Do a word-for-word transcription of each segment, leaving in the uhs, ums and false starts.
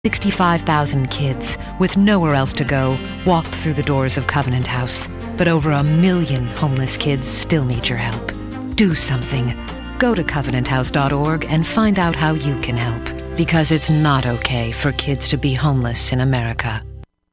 sixty-five thousand kids, with nowhere else to go, walked through the doors of Covenant House. But over a million homeless kids still need your help. Do something. Go to covenant house dot org and find out how you can help. Because it's not okay for kids to be homeless in America.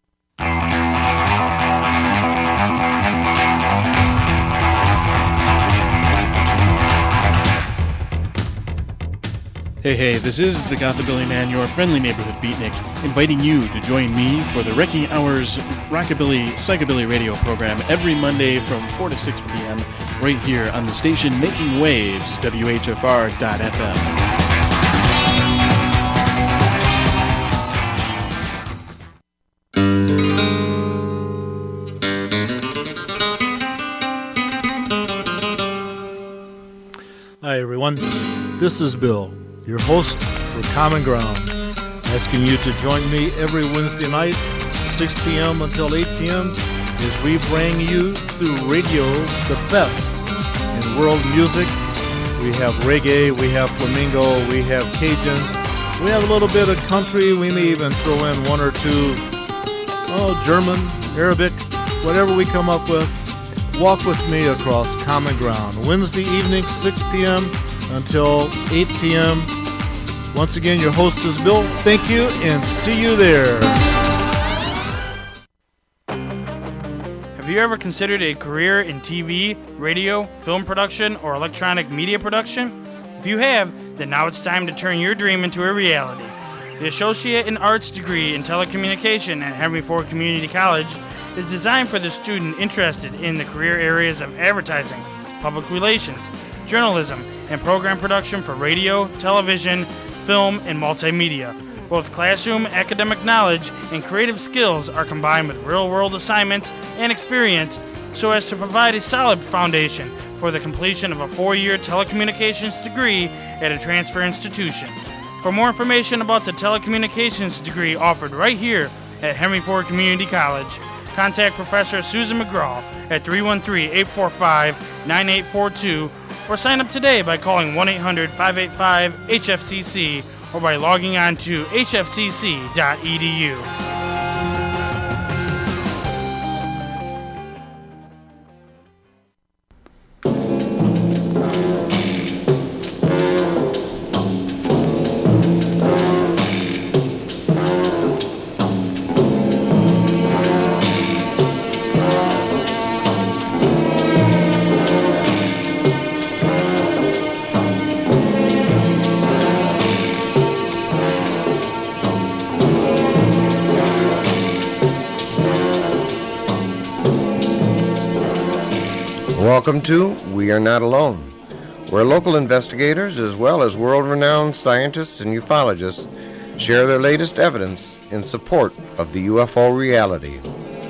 Hey, hey, this is the Gothabilly Man, your friendly neighborhood beatnik, inviting you to join me for the Wrecking Hours Rockabilly Psychobilly radio program every Monday from four to six p.m. right here on the station Making Waves, W H F R dot F M. Hi, everyone. This is Bill, your host for Common Ground, asking you to join me every Wednesday night, six p.m. until eight p.m. as we bring you through radio the best in world music. We have reggae, we have flamenco, we have Cajun, we have a little bit of country, we may even throw in one or two, oh, German, Arabic, whatever we come up with. Walk with me across Common Ground, Wednesday evening, six p.m. until eight p.m. Once again, your host is Bill. Thank you, and see you there. Have you ever considered a career in T V, radio, film production, or electronic media production? If you have, then now it's time to turn your dream into a reality. The Associate in Arts degree in Telecommunication at Henry Ford Community College is designed for the student interested in the career areas of advertising, public relations, journalism, and program production for radio, television, film, and multimedia. Both classroom academic knowledge and creative skills are combined with real-world assignments and experience so as to provide a solid foundation for the completion of a four-year telecommunications degree at a transfer institution. For more information about the telecommunications degree offered right here at Henry Ford Community College, contact Professor Susan McGraw at three one three, eight four five, nine eight four two or sign up today by calling one eight hundred, five eight five, H F C C or by logging on to H F C C dot E D U. Welcome to We Are Not Alone, where local investigators as well as world-renowned scientists and ufologists share their latest evidence in support of the U F O reality.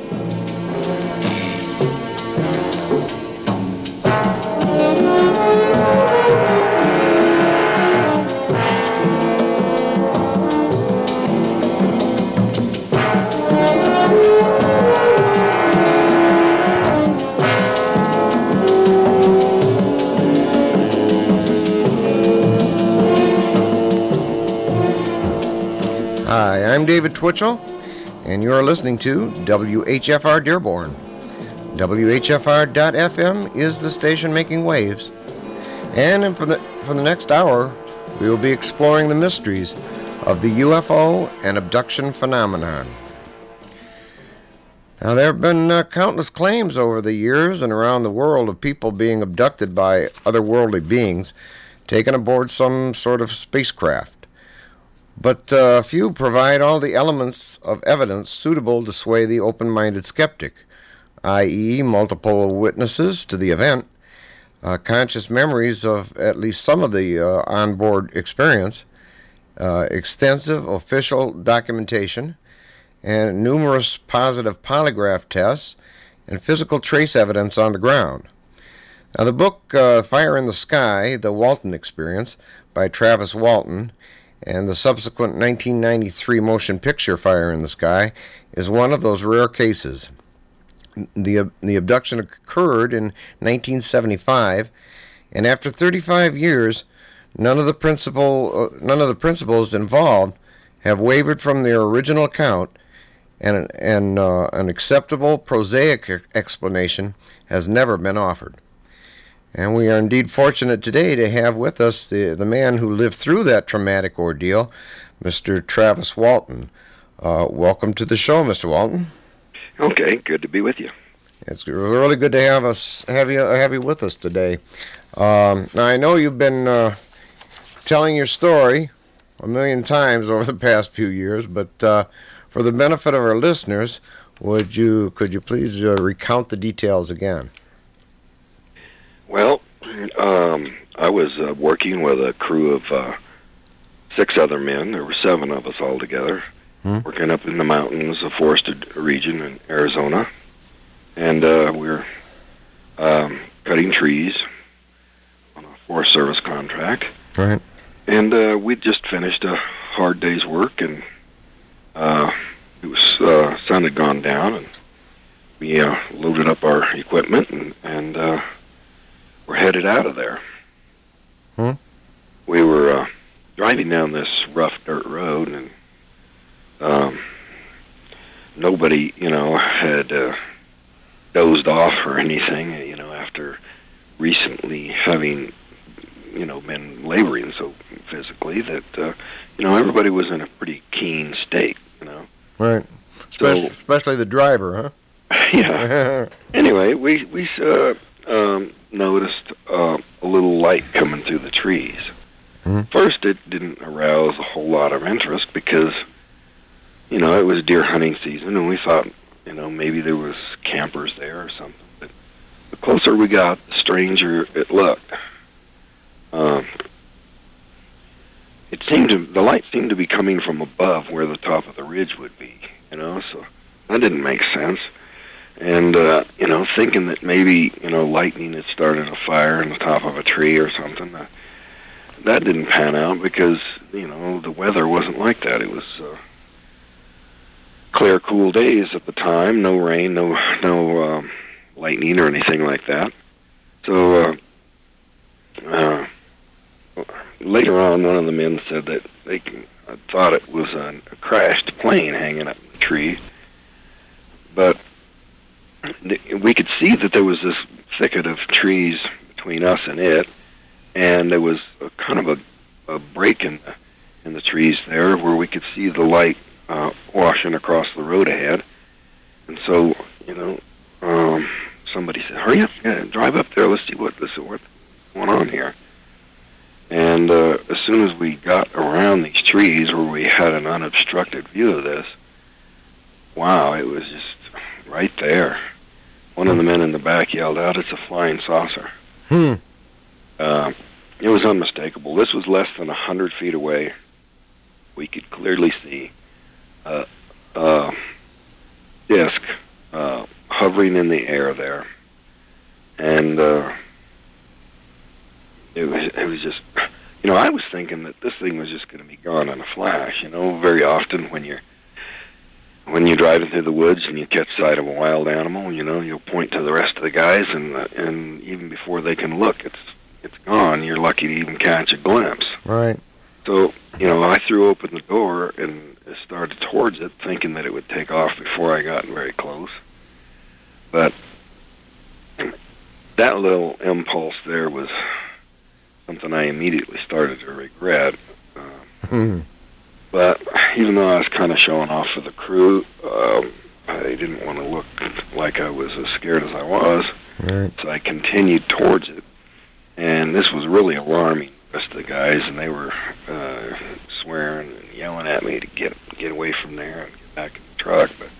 Hi, I'm David Twitchell, and you're listening to W H F R Dearborn. W H F R dot F M is the station making waves. And for the, for the next hour, we will be exploring the mysteries of the U F O and abduction phenomenon. Now, there have been uh, countless claims over the years and around the world of people being abducted by otherworldly beings taken aboard some sort of spacecraft. But uh, few provide all the elements of evidence suitable to sway the open-minded skeptic, that is multiple witnesses to the event, uh, conscious memories of at least some of the uh, onboard experience, uh, extensive official documentation, and numerous positive polygraph tests and physical trace evidence on the ground. Now, the book uh, Fire in the Sky, The Walton Experience by Travis Walton, and the subsequent nineteen ninety-three motion picture Fire in the Sky is one of those rare cases. The, the abduction occurred in nineteen seventy-five, and after thirty-five years, none of the principal, uh, none of the principals involved have wavered from their original account, and, and uh, an acceptable prosaic explanation has never been offered. And we are indeed fortunate today to have with us the, the man who lived through that traumatic ordeal, Mister Travis Walton. Uh, welcome to the show, Mister Walton. Okay, good to be with you. It's really good to have us have you have you with us today. Um, now I know you've been uh, telling your story a million times over the past few years, but uh, for the benefit of our listeners, would you could you please uh, recount the details again? Well, um, I was uh, working with a crew of uh, six other men. There were seven of us all together, hmm? working up in the mountains, a forested region in Arizona. And uh, we were um, cutting trees on a Forest Service contract. Right. And uh, we'd just finished a hard day's work, and uh, it was uh, sun had gone down, and we uh, loaded up our equipment, and, and uh, we're headed out of there. Hmm? We were uh, driving down this rough dirt road, and um, nobody, you know, had... Uh, dozed off or anything, you know, after recently having, you know, been laboring so physically that, uh, you know, everybody was in a pretty keen state, you know. Right. Especially, so, especially the driver, huh? Yeah. Anyway, we, we uh, um, noticed uh, a little light coming through the trees. Mm-hmm. First, it didn't arouse a whole lot of interest because, you know, it was deer hunting season, and we thought, you know, maybe there was campers there or something. But the closer we got, the stranger it looked. Um, it seemed to, the light seemed to be coming from above where the top of the ridge would be, you know, so that didn't make sense. And, uh, you know, thinking that maybe, you know, lightning had started a fire in the top of a tree or something, uh, that didn't pan out because, you know, the weather wasn't like that. It was... Uh, clear, cool days at the time. No rain, no no um, lightning or anything like that. So uh, uh, later on, one of the men said that they uh, thought it was a, a crashed plane hanging up in the tree. But th- we could see that there was this thicket of trees between us and it, and there was a, kind of a, a break in the, in the trees there where we could see the light Uh, washing across the road ahead. And so, you know, um, somebody said, hurry up, yeah, drive up there, let's see what this is, what's going on here. And uh, as soon as we got around these trees where we had an unobstructed view of this, wow, it was just right there. One of the men in the back yelled out, it's a flying saucer. Hmm. Uh, it was unmistakable. This was less than a hundred feet away. We could clearly see Uh, uh, disc uh, hovering in the air there, and uh, it was it was just, you know, I was thinking that this thing was just going to be gone in a flash. You know, very often when you're when you're driving through the woods and you catch sight of a wild animal, you know, you'll point to the rest of the guys, and uh, and even before they can look, it's it's gone. You're lucky to even catch a glimpse. Right. So, you know, I threw open the door and started towards it, thinking that it would take off before I got very close. But that little impulse there was something I immediately started to regret. Uh, mm. But even though I was kind of showing off for the crew, um, I didn't want to look like I was as scared as I was. Right. So I continued towards it. And this was really alarming the rest of the guys, and they were uh, swearing and yelling at me to get get away from there and get back in the truck. But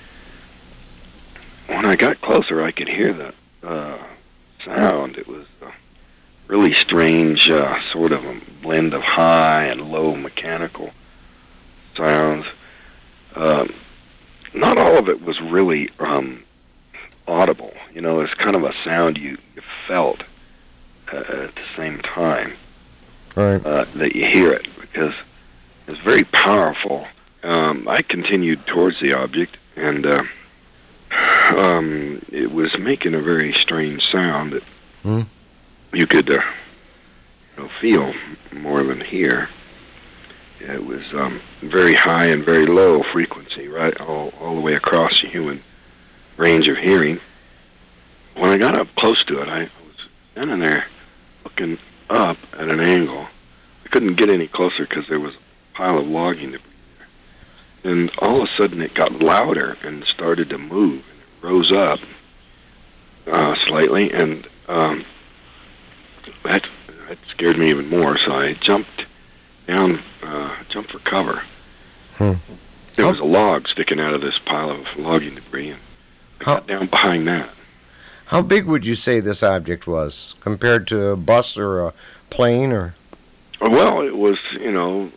when I got closer, I could hear the uh, sound. It was a really strange uh, sort of a blend of high and low mechanical sounds. Um, not all of it was really um, audible. You know, it's kind of a sound you, you felt uh, at the same time. Right. Uh, that you hear it, because it's very powerful. Um, I continued towards the object, and uh, um, it was making a very strange sound that hmm. you could uh, you know, feel more than hear. it was um, very high and very low frequency, right, all all the way across the human range of hearing. When I got up close to it, I was standing there looking up at an angle. I couldn't get any closer because there was a pile of logging debris there. And all of a sudden, it got louder and started to move. And it rose up uh, slightly, and um, that, that scared me even more. So I jumped down, uh, jumped for cover. Hmm. There was a log sticking out of this pile of logging debris, and I got down behind that. How big would you say this object was compared to a bus or a plane? Or well, it was, you know,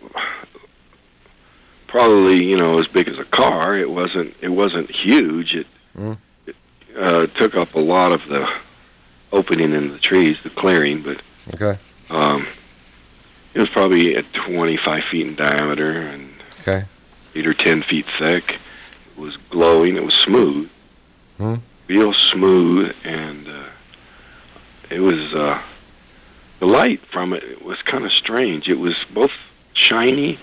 probably, you know, as big as a car. It wasn't. It wasn't huge. It, mm. it uh, took up a lot of the opening in the trees, the clearing. But okay, um, it was probably at twenty-five feet in diameter and okay, eight or ten feet thick. It was glowing. It was smooth. Hmm. Real smooth, and uh, it was uh, the light from it, it was kind of strange. It was both shiny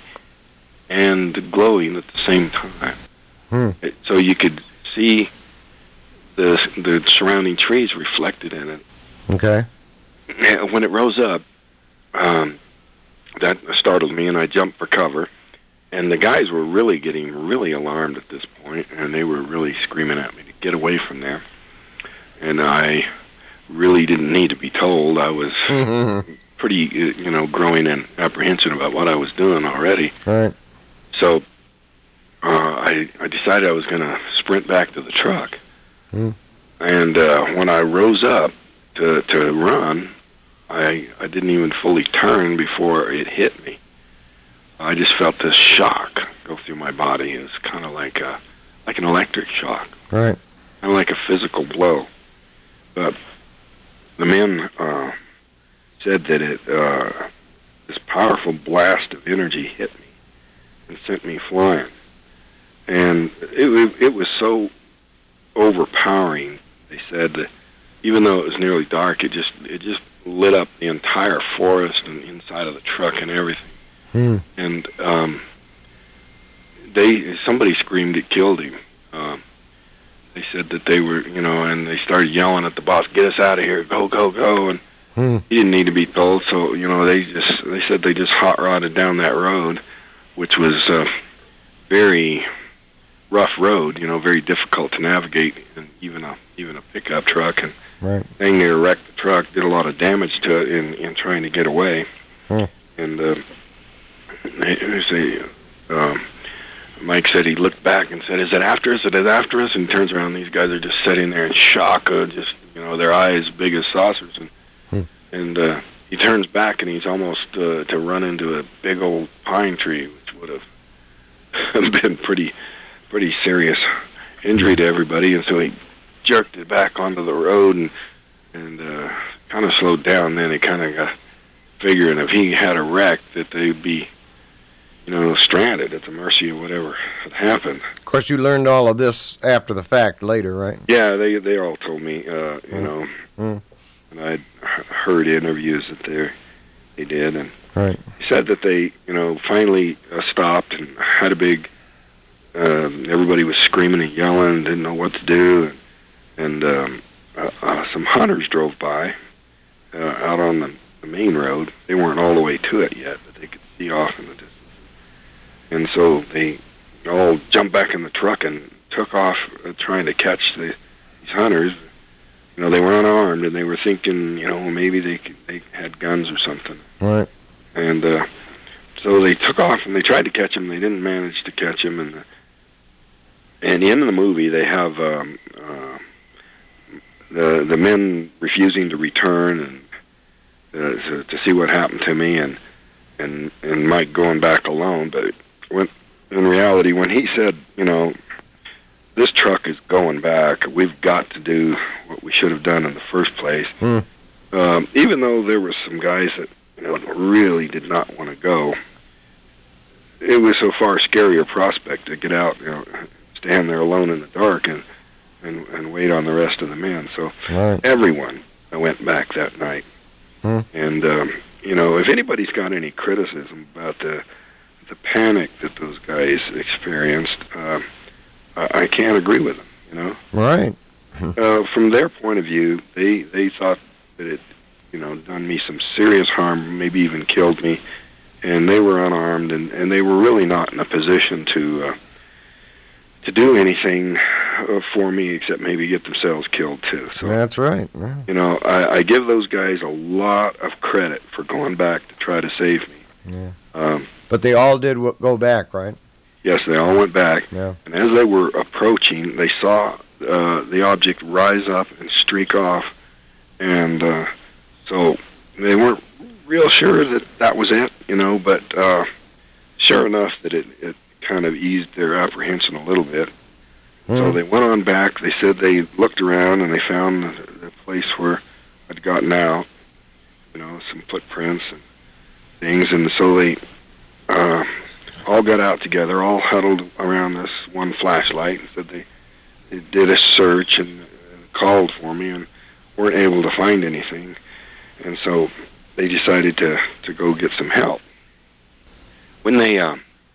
and glowing at the same time. Hmm. It, so you could see the the surrounding trees reflected in it. Okay. And when it rose up, um, that startled me, and I jumped for cover. And the guys were really getting really alarmed at this point, and they were really screaming at me to get away from there. And I really didn't need to be told. I was mm-hmm. pretty, you know, growing in apprehension about what I was doing already. All right. So uh, I, I decided I was going to sprint back to the truck. Mm. And uh, when I rose up to to run, I I didn't even fully turn before it hit me. I just felt this shock go through my body. It was kind of like a, like an electric shock, right? Kind of like a physical blow. But the men uh, said that it, uh, this powerful blast of energy hit me and sent me flying, and it it was so overpowering. They said that even though it was nearly dark, it just it just lit up the entire forest and inside of the truck and everything. Hmm. And um, they somebody screamed it killed him. Um, they said that they were, you know, and they started yelling at the boss, "Get us out of here! Go, go, go!" And hmm. he didn't need to be told. So, you know, they just they said they just hot rodded down that road, which was a very rough road. You know, very difficult to navigate, and even a even a pickup truck, and right. dang near wrecked the truck. Did a lot of damage to it in in trying to get away. Hmm. And uh, it was a, um, Mike said he looked back and said, "Is it after us? Is it after us?" And he turns around, these guys are just sitting there in shock, uh, just, you know, their eyes big as saucers. And hmm. and uh, he turns back, and he's almost uh, to run into a big old pine tree, which would have been pretty pretty serious injury to everybody. And so he jerked it back onto the road and and uh, kind of slowed down. Then he kind of got figuring if he had a wreck that they'd be, you know, stranded at the mercy of whatever had happened. Of course, you learned all of this after the fact later, right? Yeah, they they all told me, uh, you mm. know, mm. and I'd heard interviews that they they did, and right. he said that they, you know, finally uh, stopped and had a big. Um, everybody was screaming and yelling, didn't know what to do, and, and um, uh, uh, some hunters drove by uh, out on the, the main road. They weren't all the way to it yet, but they could see off in the distance. And so they all jumped back in the truck and took off uh, trying to catch the, these hunters. You know, they were unarmed, and they were thinking, you know, maybe they could, they had guns or something. Right. And uh, so they took off, and they tried to catch him. They didn't manage to catch him. And, uh, and the end of the movie, they have um, uh, the the men refusing to return and uh, to, to see what happened to me, and and and Mike going back alone. But when in reality, when he said, you know, this truck is going back, we've got to do what we should have done in the first place. Mm. Um, even though there were some guys that, you know, really did not want to go, it was so far a scarier prospect to get out, you know, stand there alone in the dark and and, and wait on the rest of the men. So right. everyone went back that night. Hmm. And um, you know, if anybody's got any criticism about the the panic that those guys experienced, uh, I, I can't agree with them. You know, Right. uh, from their point of view, they they thought that it, you know, done me some serious harm, maybe even killed me, and they were unarmed, and, and they were really not in a position to uh, to do anything uh, for me except maybe get themselves killed too. So That's right. Yeah. you know, I, I give those guys a lot of credit for going back to try to save me. Yeah. Um, But they all did w- go back, right? yes, they all went back, Yeah. and as they were approaching, they saw uh, the object rise up and streak off, and uh, so they weren't real sure that that was it, you know, but uh, sure enough that it, it kind of eased their apprehension a little bit. So Mm. they went on back. They said they looked around and they found the, the place where I'd gotten out, you know, some footprints and things, and so they uh, all got out together, all huddled around this one flashlight, and said they, they did a search and, and called for me and weren't able to find anything, and so they decided to, to go get some help. When they uh,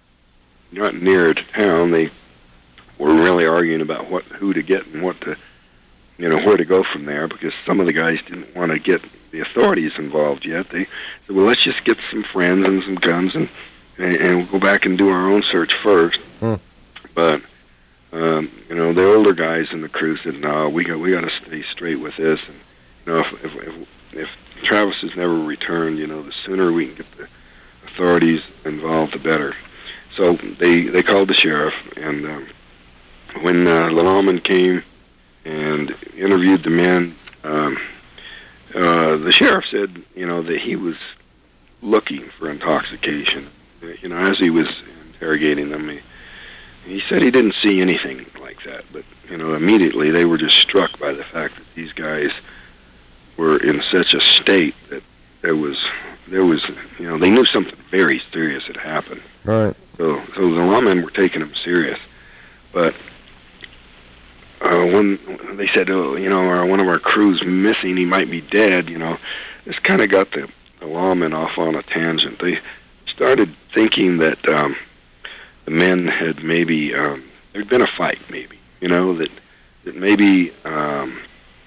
got near to town, they were really arguing about what who to get and what to, you know, where to go from there, because some of the guys didn't want to get the authorities involved yet. They said, well, let's just get some friends and some guns and and, and we'll go back and do our own search first. Hmm. But um, you know, the older guys in the crew said, no, we got we got to stay straight with this. And you know, if if, if if Travis has never returned, you know, the sooner we can get the authorities involved, the better. So they they called the sheriff, and um, when uh, the lawman came and interviewed the men, um, uh, the sheriff said, you know, that he was looking for intoxication. You know, as he was interrogating them, he, he said he didn't see anything like that. But you know, immediately they were just struck by the fact that these guys were in such a state that there was there was you know, they knew something very serious had happened. Right. So, so the lawmen were taking him serious, but uh, when they said, "Oh, you know, our, one of our crew's missing, he might be dead," you know, this kind of got the, the lawmen off on a tangent. They started thinking that um, the men had maybe um, there'd been a fight, maybe, you know, that that maybe um,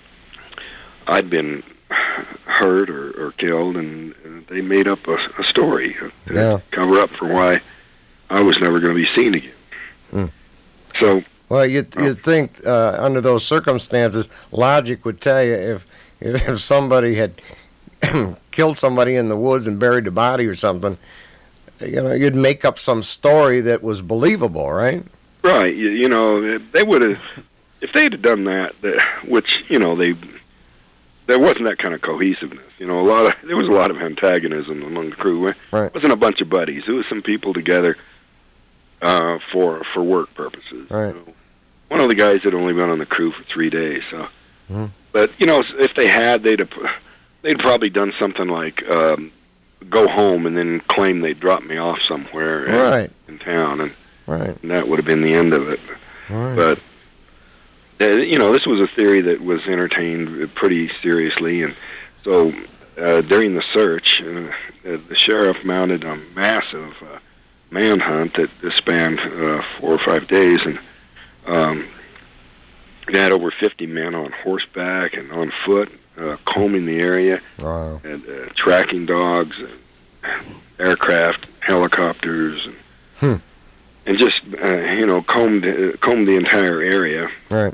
I'd been hurt or, or killed, and, and they made up a, a story to Yeah. cover up for why I was never going to be seen again. Mm. So, Well, you'd, you'd think uh, under those circumstances, logic would tell you if if somebody had killed somebody in the woods and buried the body or something, you know, you'd make up some story that was believable, right? right, you, you know, they would have, if they'd have done that, that, which, you know, they, there wasn't that kind of cohesiveness. You know, a lot of, there was a lot of antagonism among the crew. It Right. wasn't a bunch of buddies. It was some people together uh, for for work purposes. Right. You know, one of the guys had only been on the crew for three days, so. Mhm. But you know, if they had, they'd have, they'd probably done something like um, go home and then claim they dropped me off somewhere in, Right. in town, and, Right. and that would have been the end of it. Right. But uh, you know, this was a theory that was entertained pretty seriously, and so uh, during the search, uh, the sheriff mounted a massive uh, manhunt that spanned uh, four or five days, and um, they had over fifty men on horseback and on foot, uh, combing the area, Wow. and uh, tracking dogs, and aircraft, helicopters, and Hmm. and just uh, you know, combed uh, combed the entire area. Right.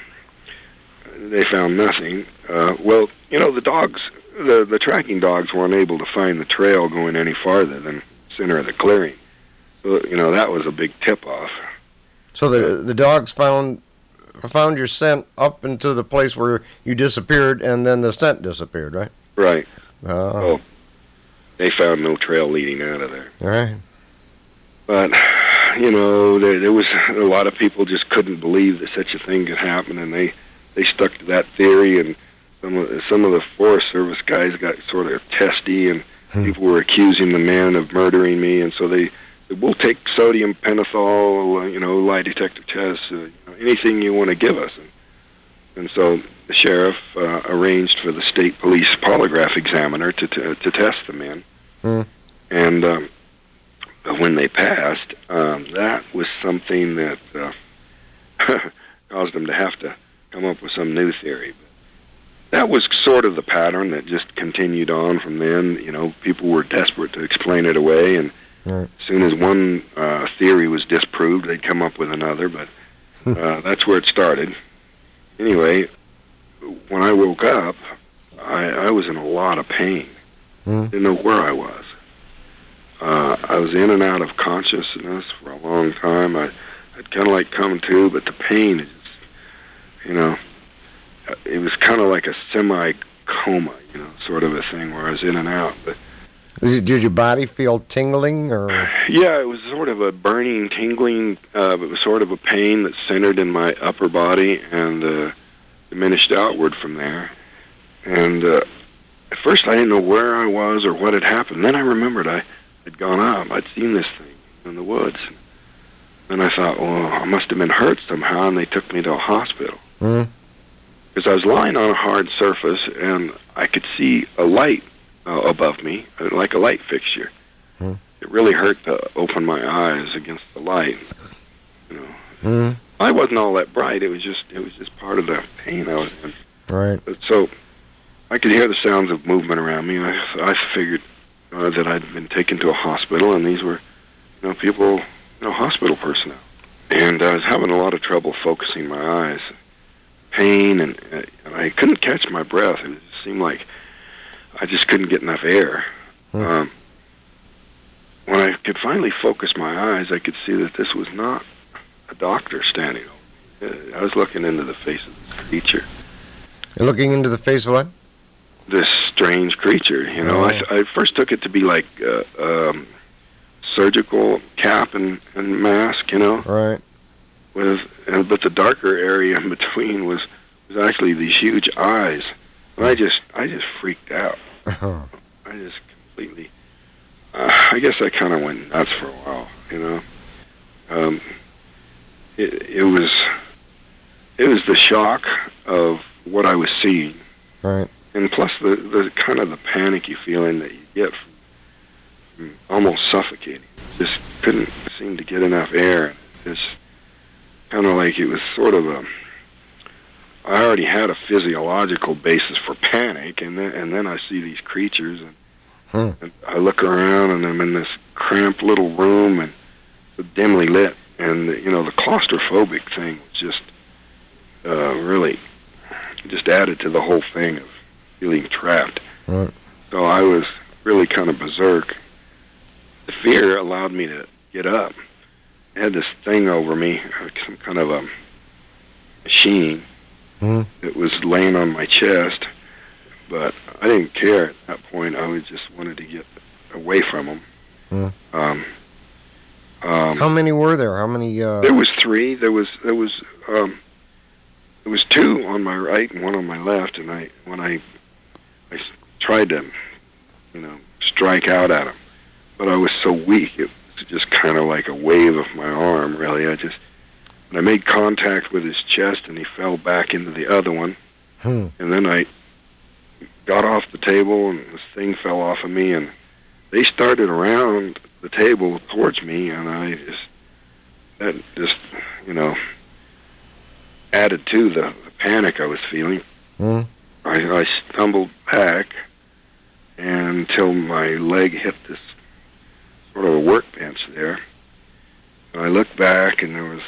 They found nothing. Uh, well, you know, the dogs, the the tracking dogs were unable to find the trail going any farther than the center of the clearing. So, you know, that was a big tip-off. So the the dogs found found your scent up into the place where you disappeared, and then the scent disappeared, right? Right. Oh. Oh, they found no trail leading out of there. All right. But, you know, there, there was a lot of people just couldn't believe that such a thing could happen, and they, they stuck to that theory, and some of, some of the Forest Service guys got sort of testy, and Hmm. people were accusing the men of murdering me, and so they said, we'll take sodium pentothal, uh, you know, lie detector tests, uh, you know, anything you want to give us. And, and so the sheriff uh, arranged for the state police polygraph examiner to, to, to test the men. Hmm. And um, of when they passed, um, that was something that uh, caused them to have to come up with some new theory. But that was sort of the pattern that just continued on from then. You know, people were desperate to explain it away, and right. as soon as one uh, theory was disproved, they'd come up with another, but uh, that's where it started. Anyway, when I woke up, I, I was in a lot of pain. Mm. Didn't know where I was. Uh, I was in and out of consciousness for a long time. I, I'd kind of like come to, but the pain, is, you know, it was kind of like a semi-coma, you know, sort of a thing where I was in and out. But did your body feel tingling, or? Yeah, it was sort of a burning, tingling. Uh, it was sort of a pain that centered in my upper body and uh, diminished outward from there. And uh, at first, I didn't know where I was or what had happened. Then I remembered I had gone up. I'd seen this thing in the woods. And I thought, well, I must have been hurt somehow, and they took me to a hospital. Mm-hmm. Because I was lying on a hard surface, and I could see a light uh, above me, like a light fixture. Mm-hmm. It really hurt to open my eyes against the light. You know, mm-hmm. I wasn't all that bright. It was just, it was just part of the pain I was in. Right. But so I could hear the sounds of movement around me. I, I figured uh, that I'd been taken to a hospital, and these were, you know, people, you know, hospital personnel. And I was having a lot of trouble focusing my eyes. Pain, and, uh, and I couldn't catch my breath. It seemed like I just couldn't get enough air. Hmm. Um, when I could finally focus my eyes, I could see that this was not a doctor standing over me. I was looking into the face of this creature. You're looking into the face of what? This strange creature. You know, oh. I, I first took it to be like uh, um, surgical cap and, and mask, you know? Right. With, and, but the darker area in between was, was actually these huge eyes. And I just, I just freaked out. Uh-huh. I just completely, uh, I guess I kind of went nuts for a while, you know? Um, it, it was, it was the shock of what I was seeing. Right. And plus the, the kind of the panicky feeling that you get from, from almost suffocating. Just couldn't seem to get enough air. It's kind of like it was sort of a, I already had a physiological basis for panic, and then, and then I see these creatures, and, hmm. and I look around, and I'm in this cramped little room, and it's dimly lit, and, you know, the claustrophobic thing was just uh, really just added to the whole thing of feeling trapped. Right. So I was really kind of berserk. The fear allowed me to get up. I had this thing over me, some kind of a machine mm. that was laying on my chest, but I didn't care at that point. I was just wanted to get away from them. Mm. Um, um, How many were there? How many? Uh... There was three. There was there was um, there was two on my right and one on my left, and I when I I tried to, you know, strike out at them, but I was so weak. It was just kind of like a wave of my arm, really. I just, and I made contact with his chest, and he fell back into the other one. Hmm. And then I got off the table, and this thing fell off of me, and they started around the table towards me, and I just, that just, you know, added to the, the panic I was feeling. Hmm. I, I stumbled back until my leg hit this sort of a workbench there. And I looked back, and there was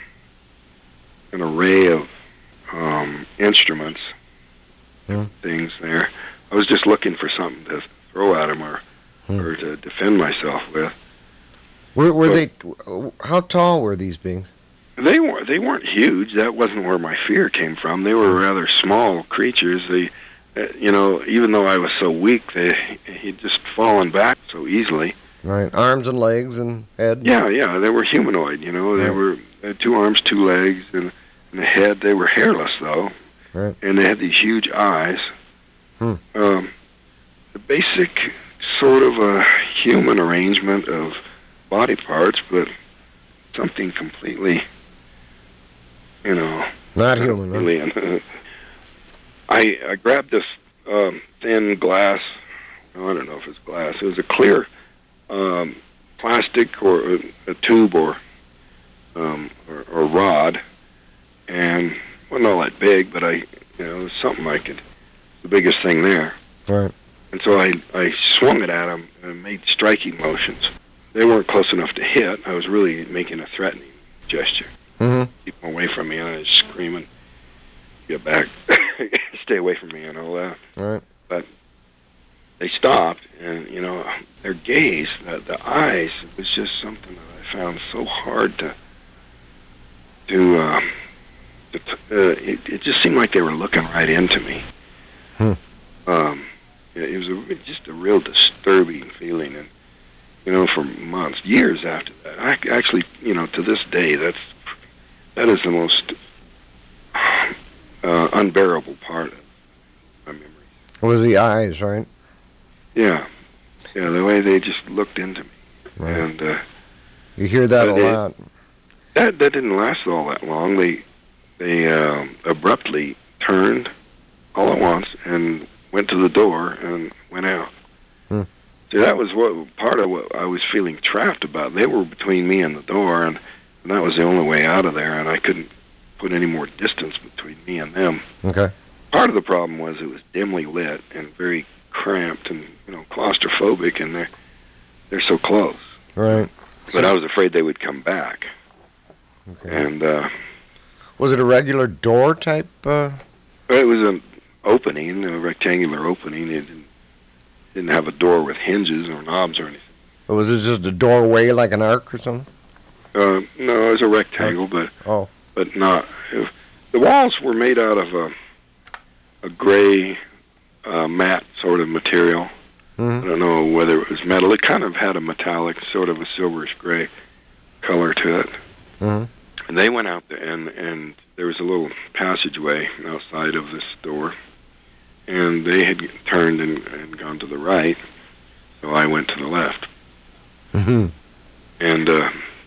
an array of um, instruments, hmm. things there. I was just looking for something to throw at him or, hmm. or to defend myself with. Were, were but, they? How tall were these beings? They weren't. They weren't huge. That wasn't where my fear came from. They were rather small creatures. They, uh, you know, even though I was so weak, they he'd just fallen back so easily. Right, arms and legs and head. Yeah, yeah, they were humanoid. You know, they right. were they had two arms, two legs, and, and the head. They were hairless though, right. And they had these huge eyes. Hmm. Um, the basic sort of a human arrangement of body parts, but something completely. You know, not human. Alien. Huh? I I grabbed this um, thin glass. Oh, I don't know if it's glass. It was a clear um, plastic or a, a tube or, um, or or rod, and wasn't all that big, but I, you know, it was something I could, the biggest thing there. Right. And so I I swung it at them and made striking motions. They weren't close enough to hit. I was really making a threatening gesture. Mm-hmm. Keep them away from me, and I was screaming, "Get back! Stay away from me!" and all that. Right. But they stopped, and you know, their gaze, the, the eyes, was just something that I found so hard to to. Uh, to uh, it, it just seemed like they were looking right into me. Hmm. Um, it was a, just a real disturbing feeling, and you know, for months, years after that, I actually, you know, to this day, that's that is the most uh, unbearable part of my memory. It was the eyes, right? Yeah, yeah, the way they just looked into me, Right. and uh, You hear that a But it- lot. that that didn't last all that long. They they um, abruptly turned all at once and went to the door and went out. Hmm. See, that was what part of what I was feeling trapped about. They were between me and the door, and, and that was the only way out of there, and I couldn't put any more distance between me and them. Okay. Part of the problem was it was dimly lit and very cramped and, you know, claustrophobic, and they're they're so close. Right. But I was afraid they would come back. Okay. And uh, Was it a regular door type? Uh... it was an opening, a rectangular opening. It didn't, didn't have a door with hinges or knobs or anything. Or was it just a doorway like an arc or something? Uh, no, it was a rectangle, but Oh. but not. It, the walls were made out of a a gray uh, matte sort of material. I Mm-hmm. don't know whether it was metal. It kind of had a metallic, sort of a silverish gray color to it. Mm-hmm. And they went out there, and, and there was a little passageway outside of this door. And they had turned and, and gone to the right, so I went to the left. Mm-hmm. And uh,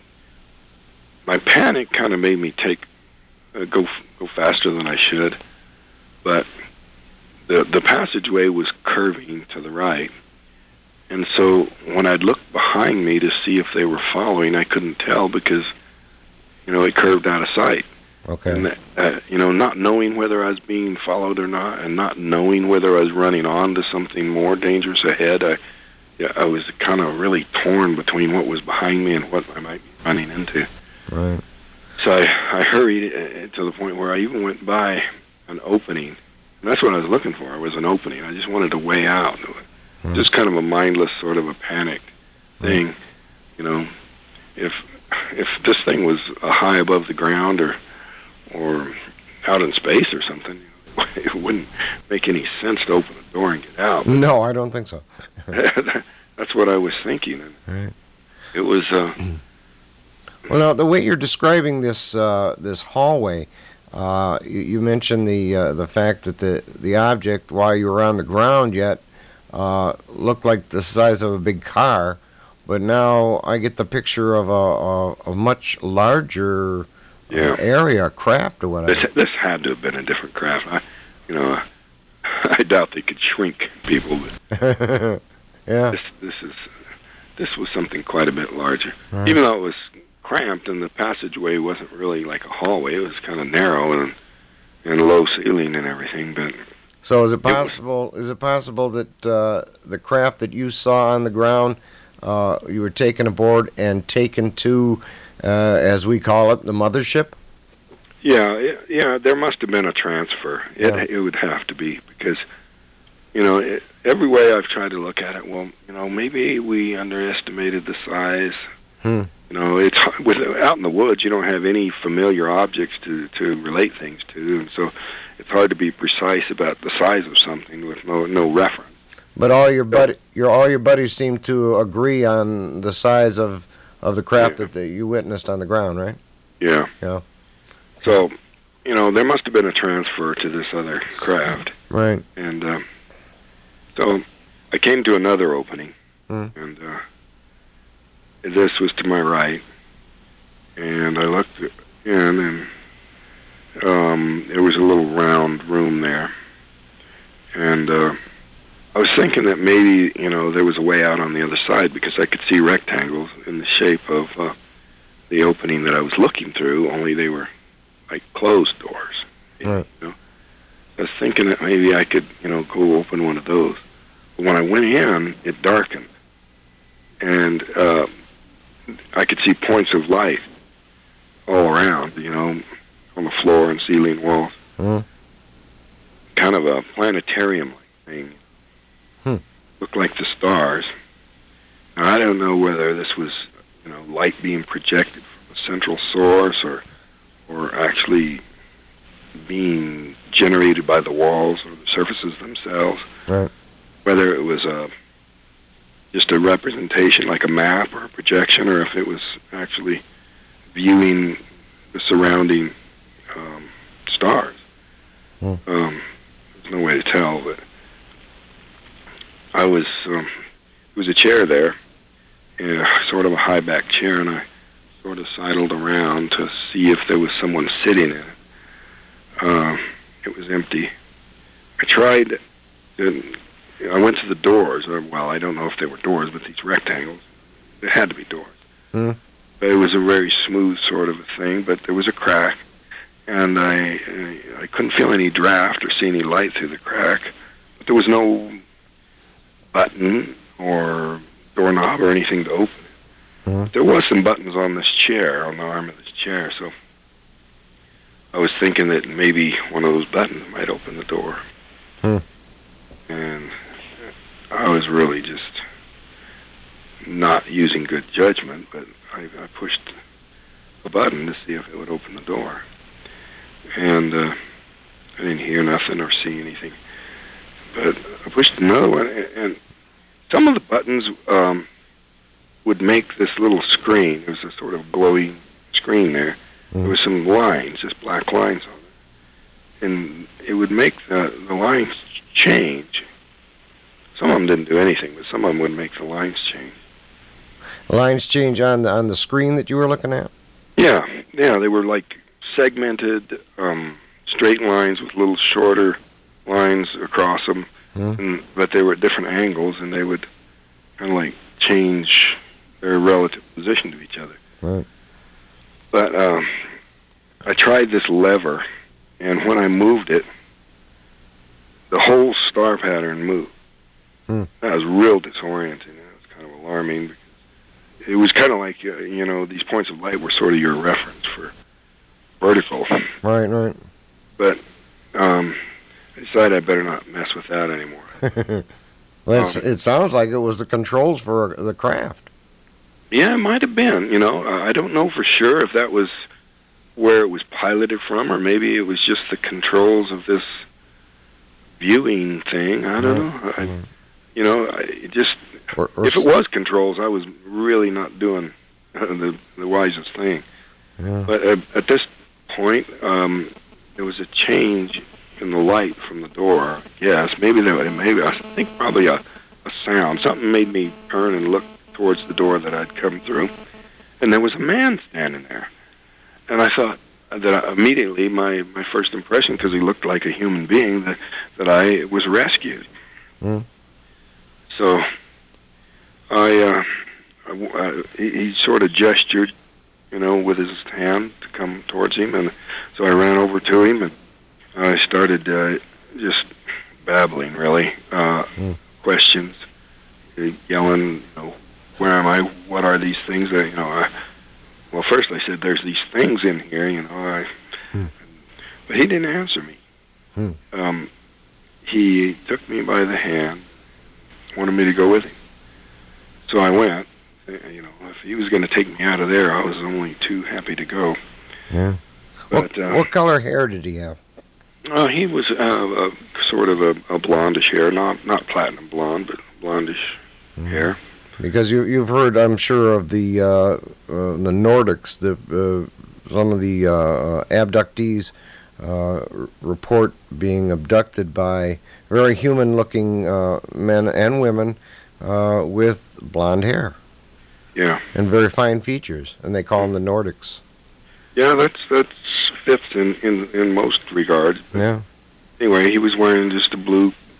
my panic kind of made me take uh, go go faster than I should. But the the passageway was curving to the right. And so when I'd look behind me to see if they were following, I couldn't tell because, you know, it curved out of sight. Okay. And, uh, you know, not knowing whether I was being followed or not, and not knowing whether I was running on to something more dangerous ahead, I, yeah, I was kind of really torn between what was behind me and what I might be running into. Right. So I, I hurried uh, to the point where I even went by an opening. And that's what I was looking for, was an opening. I just wanted a way out. Hmm. Just kind of a mindless sort of a panicked thing. You know, if if this thing was uh, high above the ground or or out in space or something, it wouldn't make any sense to open the door and get out. No, I don't think so. That's what I was thinking. And Right. it was, uh, Well, now the way you're describing this uh, this hallway, uh, you, you mentioned the uh, the fact that the the object, while you were on the ground yet, uh, looked like the size of a big car, but now I get the picture of a, a, a much larger uh, Yeah. area, craft or whatever. this this had to have been a different craft. I, you know, I doubt they could shrink people, but Yeah. this this is this was something quite a bit larger. Right. Even though it was cramped and the passageway wasn't really like a hallway, it was kind of narrow and and low ceiling and everything. But So is it possible? Is it possible that uh, the craft that you saw on the ground, uh, you were taken aboard and taken to, uh, as we call it, the mothership? yeah, it, yeah, there must have been a transfer. It Yeah. it would have to be because, you know, it, every way I've tried to look at it, well, you know, maybe we underestimated the size. Hmm. You know, it's with out in the woods. You don't have any familiar objects to to relate things to, and so it's hard to be precise about the size of something with no no reference. But all your buddy, your all your buddies seem to agree on the size of, of the craft Yeah. that the, you witnessed on the ground, right? Yeah. Yeah. So, you know, there must have been a transfer to this other craft, Right. and um, so I came to another opening, Hmm. and uh, this was to my right, and I looked in, and um, there was a little round room there, and uh, I was thinking that maybe, you know, there was a way out on the other side because I could see rectangles in the shape of uh, the opening that I was looking through, only they were like closed doors. Right. You know? I was thinking that maybe I could, you know, go open one of those. But when I went in, it darkened. And uh, I could see points of light all around, you know, on the floor and ceiling walls. Mm. Kind of a planetarium-like thing. Hmm. Looked like the stars. Now, I don't know whether this was, you know, light being projected from a central source or, or actually being generated by the walls or the surfaces themselves. Right. Whether it was a just a representation like a map or a projection, or if it was actually viewing the surrounding um, stars. Hmm. Um, there's no way to tell, but I was, um, there was a chair there, uh, sort of a high-back chair, and I sort of sidled around to see if there was someone sitting in it. Uh, it was empty. I tried, to, I went to the doors, or, well, I don't know if they were doors, but these rectangles, they had to be doors. Hmm. But it was a very smooth sort of a thing, but there was a crack, and I, I, I couldn't feel any draft or see any light through the crack, but there was no button or doorknob or anything to open it. Hmm. There was some buttons on this chair, on the arm of this chair, so I was thinking that maybe one of those buttons might open the door. Hmm. And I was really just not using good judgment, but I, I pushed a button to see if it would open the door. And uh, I didn't hear nothing or see anything. But I pushed another one, and, and some of the buttons um, would make this little screen. There was a sort of glowing screen there. Mm. There was some lines, just black lines on it. And it would make the, the lines change. Some of them didn't do anything, but some of them would make the lines change. Lines change on the, on the screen that you were looking at? Yeah, yeah, they were like segmented um, straight lines with little shorter lines across them, Hmm. and, but they were at different angles, and they would kind of like change their relative position to each other. Right. But um, I tried this lever, and when I moved it, the whole star pattern moved. Hmm. That was real disorienting. It was kind of alarming because it was kind of like, uh, you know, these points of light were sort of your reference for vertical. Right, right. But um, I decided I better not mess with that anymore. Well, it's, Um, it sounds like it was the controls for the craft. Yeah, it might have been. You know, I don't know for sure if that was where it was piloted from, or maybe it was just the controls of this viewing thing. I don't know. I, Mhm. you know, I it just Or, or if it was controls, I was really not doing the the wisest thing. Yeah. But at, at this point, um, there was a change in the light from the door. Yes, maybe there. Maybe I think probably a, a sound. Something made me turn and look towards the door that I'd come through, and there was a man standing there. And I thought that I, immediately my, my first impression, because he looked like a human being, that that I was rescued. Mm. So I, uh, I, I he, he sort of gestured, you know, with his hand to come towards him, and so I ran over to him and I started uh, just babbling, really, uh, Mm. questions, uh, yelling, you know, where am I? What are these things? That, you know, I, well, first I said, there's these things in here, you know, I, Hmm. but he didn't answer me. Hmm. Um, he took me by the hand, wanted me to go with him. So I went. Uh, You know, if he was going to take me out of there, I was only too happy to go. Yeah. But What, uh, what color hair did he have? Uh, he was uh, a, sort of a, a blondish hair, not not platinum blonde, but blondish Mm. hair. Because you you've heard, I'm sure, of the uh, uh, the Nordics, the uh, some of the uh, abductees uh, r- report being abducted by very human-looking uh, men and women uh, with blonde hair Yeah, and very fine features, and they call them the Nordics. yeah, that's that's fits in, in in most regards. Yeah. Anyway, he was wearing just a blue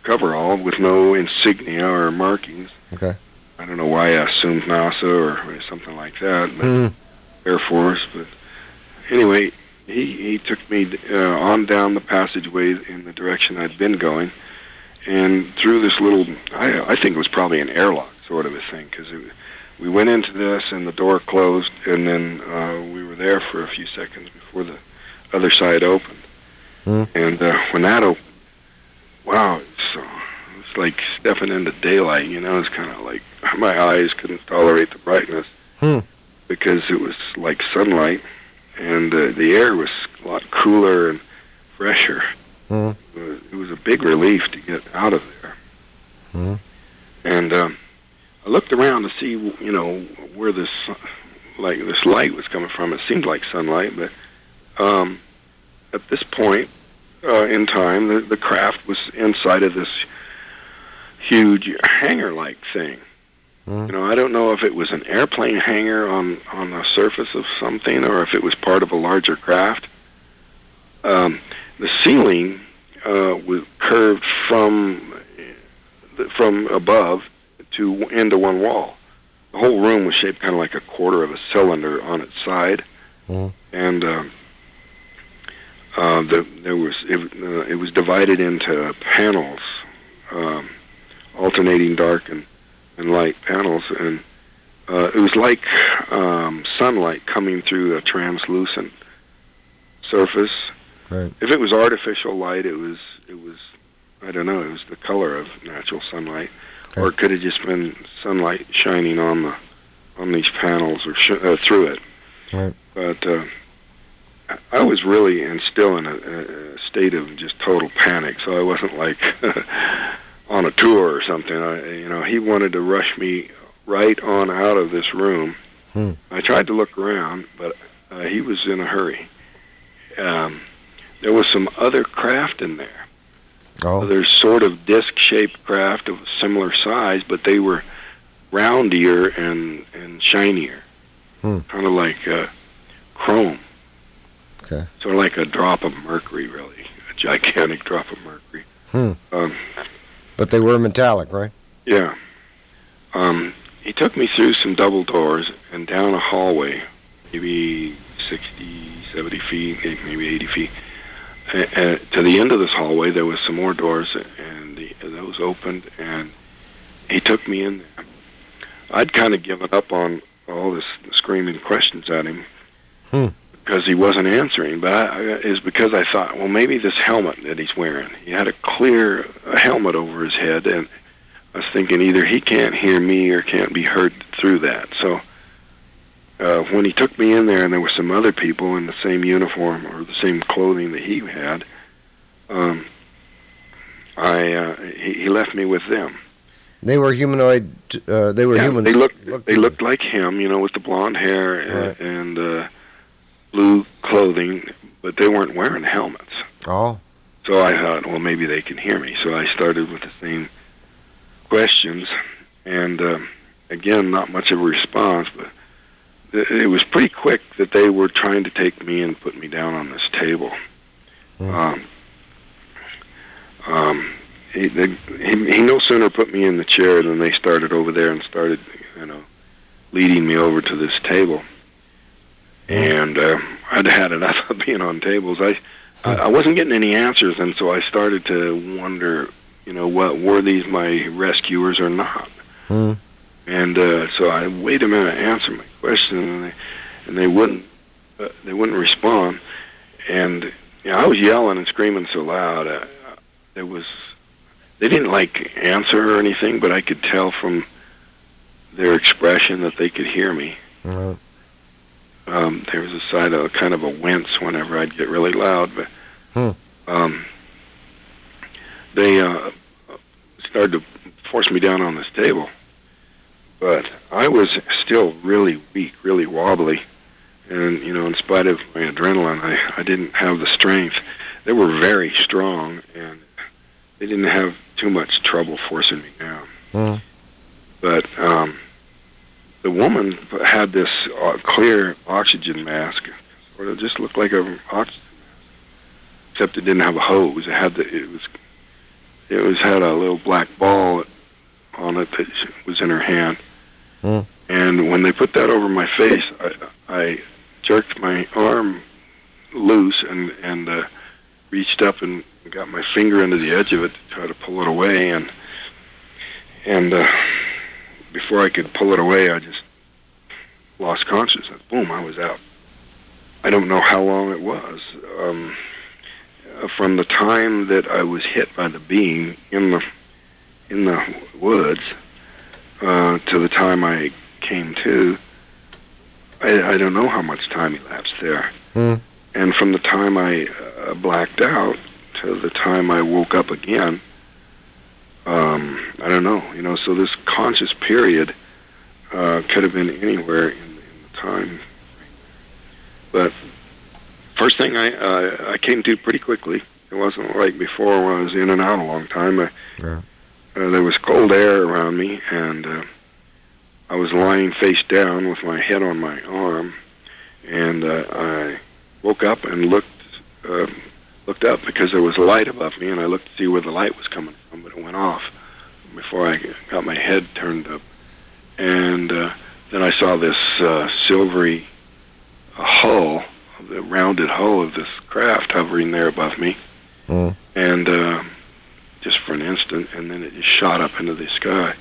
coverall with no insignia or markings. Okay. I don't know why I assumed NASA or something like that, but Mm. Air Force. But anyway, he he took me uh, on down the passageway in the direction I'd been going, and through this little, I, I think it was probably an airlock sort of a thing, because we went into this and the door closed, and then uh, we were there for a few seconds before the other side opened. Mm. And uh, when that opened, wow, it's, uh, it's like stepping into daylight, you know, it's kind of like my eyes couldn't tolerate the brightness Hmm. because it was like sunlight, and uh, the air was a lot cooler and fresher. Hmm. It was, it was a big relief to get out of there. Hmm. And um, I looked around to see, you know, where this like this light was coming from. It seemed like sunlight, but um, at this point uh, in time, the, the craft was inside of this huge hangar-like thing. Hmm. You know, I don't know if it was an airplane hangar on on the surface of something, or if it was part of a larger craft. Um, the ceiling uh, was curved from from above to into one wall. The whole room was shaped kind of like a quarter of a cylinder on its side, Hmm. and um, uh, the, there was it, uh, it was divided into panels, um, alternating dark and, and light panels, and uh, it was like um, sunlight coming through a translucent surface. Right. If it was artificial light, it was it was I don't know, it was the color of natural sunlight, Okay. or it could have just been sunlight shining on the on these panels or sh- uh, through it. Right. But uh, I- I was really and still in a, a state of just total panic, so I wasn't like on a tour or something. I, you know, he wanted to rush me right on out of this room. Hmm. I tried to look around, but uh, he was in a hurry. Um, there was some other craft in there. Oh. Other sort of disc-shaped craft of similar size, but they were roundier and, and shinier. Hmm. Kind of like uh, chrome. Okay. Sort of like a drop of mercury, really. A gigantic drop of mercury. Hmm. Um, But they were metallic, right? yeah. Um, he took me through some double doors and down a hallway, maybe sixty, seventy feet, maybe eighty feet. Uh, to the end of this hallway, there was some more doors, and the, those opened, and he took me in there. I'd kind of given up on all this screaming questions at him Hmm. because he wasn't answering, but I, it's because I thought, well, maybe this helmet that he's wearing. He had a clear a helmet over his head, and I was thinking either he can't hear me or can't be heard through that. So uh, when he took me in there and there were some other people in the same uniform or the same clothing that he had, um, I uh, he, he left me with them. They were humanoid. Uh, they were Yeah, humans. they looked, looked they looked like him, you know, with the blonde hair and, Right. and uh, blue clothing, but they weren't wearing helmets. Oh. So I thought, well, maybe they can hear me. So I started with the same questions, and um, again, not much of a response, but it, it was pretty quick that they were trying to take me and put me down on this table. Hmm. Um, um, he, they, he, he no sooner put me in the chair than they started over there and started, you know, leading me over to this table. And uh, I'd had enough of being on tables. I, I I wasn't getting any answers, and so I started to wonder, you know, what were these my rescuers or not? Hmm. And uh, so I wait a minute, answer my question, and they and they wouldn't uh, they wouldn't respond. And you know, I was yelling and screaming so loud. Uh, there was they didn't like answer or anything, but I could tell from their expression that they could hear me. Right. Um, there was a side of kind of a wince whenever I'd get really loud, but Hmm. um, they uh, started to force me down on this table. But I was still really weak, really wobbly, and you know, in spite of my adrenaline, I, I didn't have the strength. They were very strong, and they didn't have too much trouble forcing me down. Hmm. But um, the woman had this uh, clear oxygen mask, sort of just looked like a oxygen mask, except it didn't have a hose. It had the it was it was had a little black ball on it that was in her hand. Mm. And when they put that over my face, I, I jerked my arm loose and and uh, reached up and got my finger into the edge of it to try to pull it away. And and uh, before I could pull it away, I just lost consciousness. Boom! I was out. I don't know how long it was. Um, from the time that I was hit by the beam in the in the woods uh, to the time I came to, I, I don't know how much time elapsed there. Mm. And from the time I uh, blacked out to the time I woke up again, um, I don't know. You know, so this conscious period uh, could have been anywhere in, in the time. But first thing I uh, I came to pretty quickly. It wasn't like before when I was in and out a long time. I, Yeah. uh, there was cold air around me, and uh, I was lying face down with my head on my arm, and uh, I woke up and looked uh, looked up because there was a light above me, and I looked to see where the light was coming from, but it went off before I got my head turned up. And uh, then I saw this uh, silvery uh, hull, the rounded hull of this craft hovering there above me. Mm. And uh, just for an instant, and then it just shot up into the sky.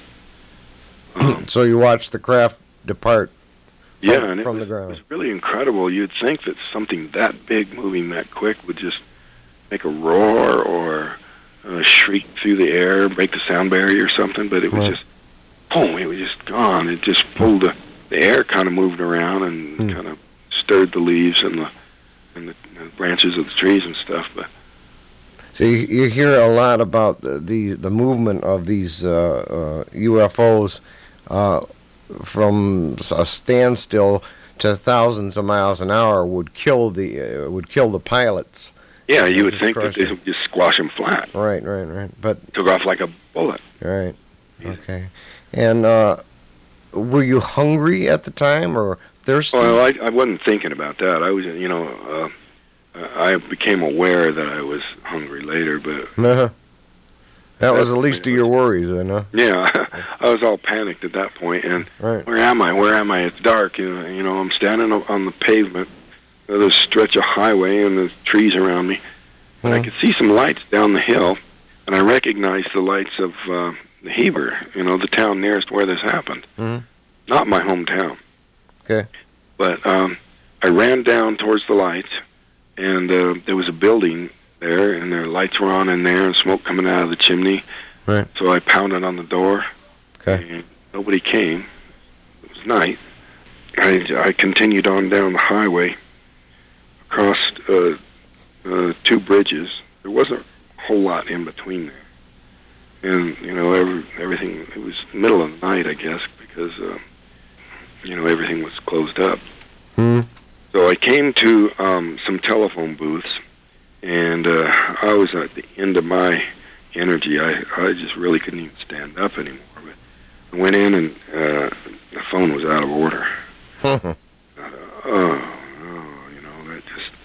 Um, So you watched the craft depart from, yeah, and it from was, the ground. it was really incredible. You'd think that something that big moving that quick would just make a roar or uh, shriek through the air, break the sound barrier or something, but it was Right. just, boom, it was just gone. It just pulled the, the air kind of moved around and Hmm. kind of stirred the leaves and the, and the, the branches of the trees and stuff, but So you, you hear a lot about the the, the movement of these uh, uh, U F Os uh, from a standstill to thousands of miles an hour would kill the uh, would kill the pilots. yeah, you would Just think that crush they it. would just squash them flat. Right, right, right. But Took off like a bullet. right, Yeah. okay. And uh, were you hungry at the time or thirsty? Well, I, I wasn't thinking about that. I was, you know, uh, I became aware that I was hungry later, but Uh-huh. That was the That's- least of your worries, then, huh? yeah, I was all panicked at that point. And Right. where am I? Where am I? It's dark. You know, you know I'm standing o- on the pavement. There's a stretch of highway and there's trees around me. But I Hmm. could see some lights down the hill, and I recognized the lights of uh, the Heber, you know, the town nearest where this happened. Mhm. Not my hometown. Okay. But um, I ran down towards the lights, and uh, there was a building there, and their lights were on in there, and smoke coming out of the chimney. Right. So I pounded on the door, Okay. and nobody came. It was night. I, I continued on down the highway, across uh, uh, two bridges. There wasn't a whole lot in between there. And, you know, every, everything, it was middle of the night, I guess, because, uh, you know, everything was closed up. Hmm. So I came to um, some telephone booths, and uh, I was at the end of my energy. I, I just really couldn't even stand up anymore. But I went in, and uh, the phone was out of order. Uh, oh, oh, you know, that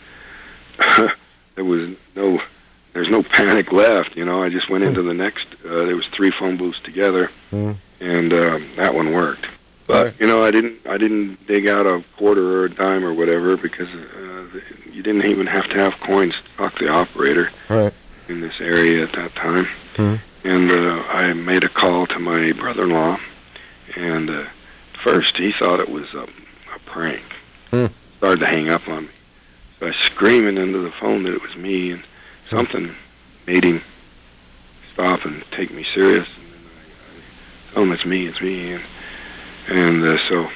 just, there was no, there's no panic left, you know. I just went into the next, uh, there was three phone booths together, Hmm. and um, that one worked. But, Right. you know, I didn't, I didn't dig out a quarter or a dime or whatever, because uh, the, you didn't even have to have coins to talk to the operator Right. in this area at that time. Hmm. And uh, I made a call to my brother-in-law, and uh, first he thought it was a, a prank. Hmm. Started to hang up on me. So I was screaming into the phone that it was me, and something made him stop and take me serious. And then I, I told him, it's me, it's me. And, and uh, so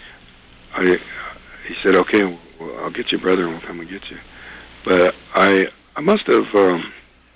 I, he said, okay, well, I'll get your brother and we'll come and get you. But I, I must have, um,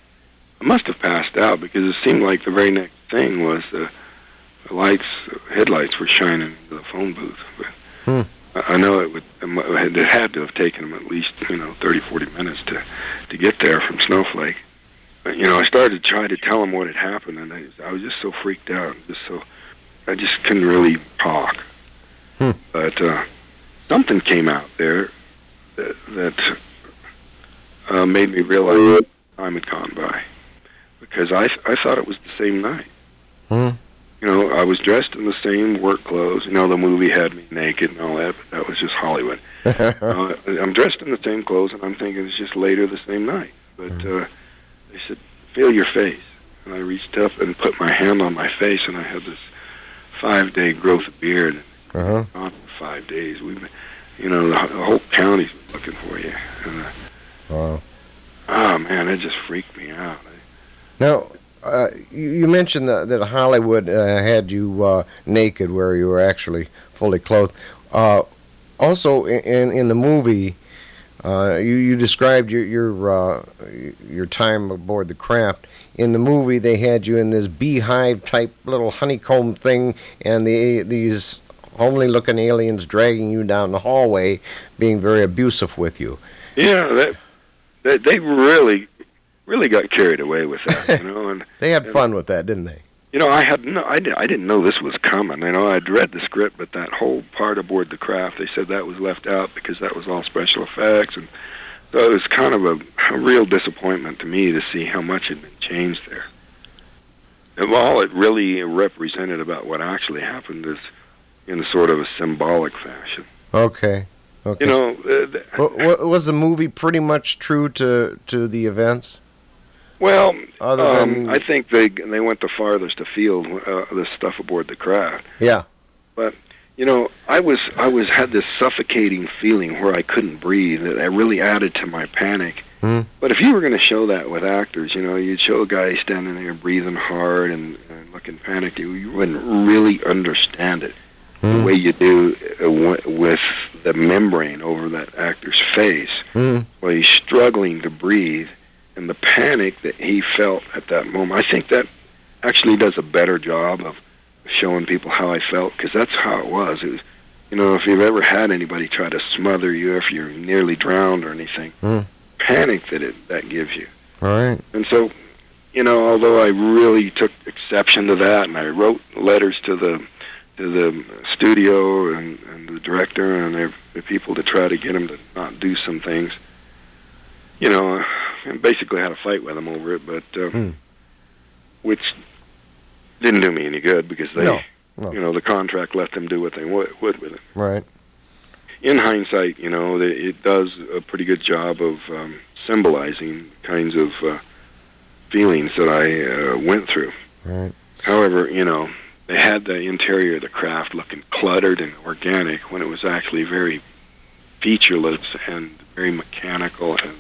I must have passed out, because it seemed like the very next thing was the, the lights, headlights were shining into the phone booth. But Hmm. I, I know it would, it had to have taken him at least, you know, thirty, forty minutes to, to get there from Snowflake. But, you know, I started to try to tell him what had happened, and I, I was just so freaked out, just so, I just couldn't really talk. Hmm. But uh, something came out there that, that uh, made me realize time had gone by. because I I thought it was the same night. Hmm. You know, I was dressed in the same work clothes. You know, the movie had me naked and all that, but that was just Hollywood. uh, I'm dressed in the same clothes, and I'm thinking it's just later the same night. But uh, they said, feel your face. And I reached up and put my hand on my face, and I had this five-day growth of beard. Uh-huh. Gone for five days. We've been, you know, the, the whole county's looking for you. And, uh, Wow. oh, man, it just freaked me out. Now, uh, you, you mentioned that, that Hollywood uh, had you uh, naked where you were actually fully clothed. Uh, also, in, in the movie, uh, you, you described your your, uh, your time aboard the craft. In the movie, they had you in this beehive-type little honeycomb thing, and the these homely-looking aliens dragging you down the hallway, being very abusive with you. Yeah, that, that they really, really got carried away with that, you know. And They had and, fun with that, didn't they? You know, I had no, I, did, I didn't know this was coming. You know, I'd read the script, but that whole part aboard the craft, they said that was left out because that was all special effects, and so it was kind of a, a real disappointment to me to see how much had been changed there. And all it really represented about what actually happened is in a sort of a symbolic fashion. Okay. Okay. You know, uh, th- w- was the movie pretty much true to, to the events? well, Other um, than- I think they they went the farthest afield, uh, the stuff aboard the craft. Yeah. But you know, I was I was had this suffocating feeling where I couldn't breathe. That that really added to my panic. Hmm. But if you were going to show that with actors, you know, you'd show a guy standing there breathing hard and, and looking panicked. You, you wouldn't really understand it Hmm. the way you do uh, w- with the membrane over that actor's face, Hmm. while he's struggling to breathe, and the panic that he felt at that moment. I think that actually does a better job of showing people how I felt, because that's how it was. It was, you know, if you've ever had anybody try to smother you, if you're nearly drowned or anything, Hmm. panic that it that gives you. All right. And so, you know, although I really took exception to that, and I wrote letters to the to the studio and, and the director and the, the people to try to get him to not do some things, you know, and basically had a fight with him over it, but uh, Hmm. which didn't do me any good, because they, No, no. you know, the contract let them do what they would, would with it. Right. In hindsight, you know, the, it does a pretty good job of um, symbolizing kinds of uh, feelings that I uh, went through. Right. However, you know, they had the interior of the craft looking cluttered and organic when it was actually very featureless and very mechanical and,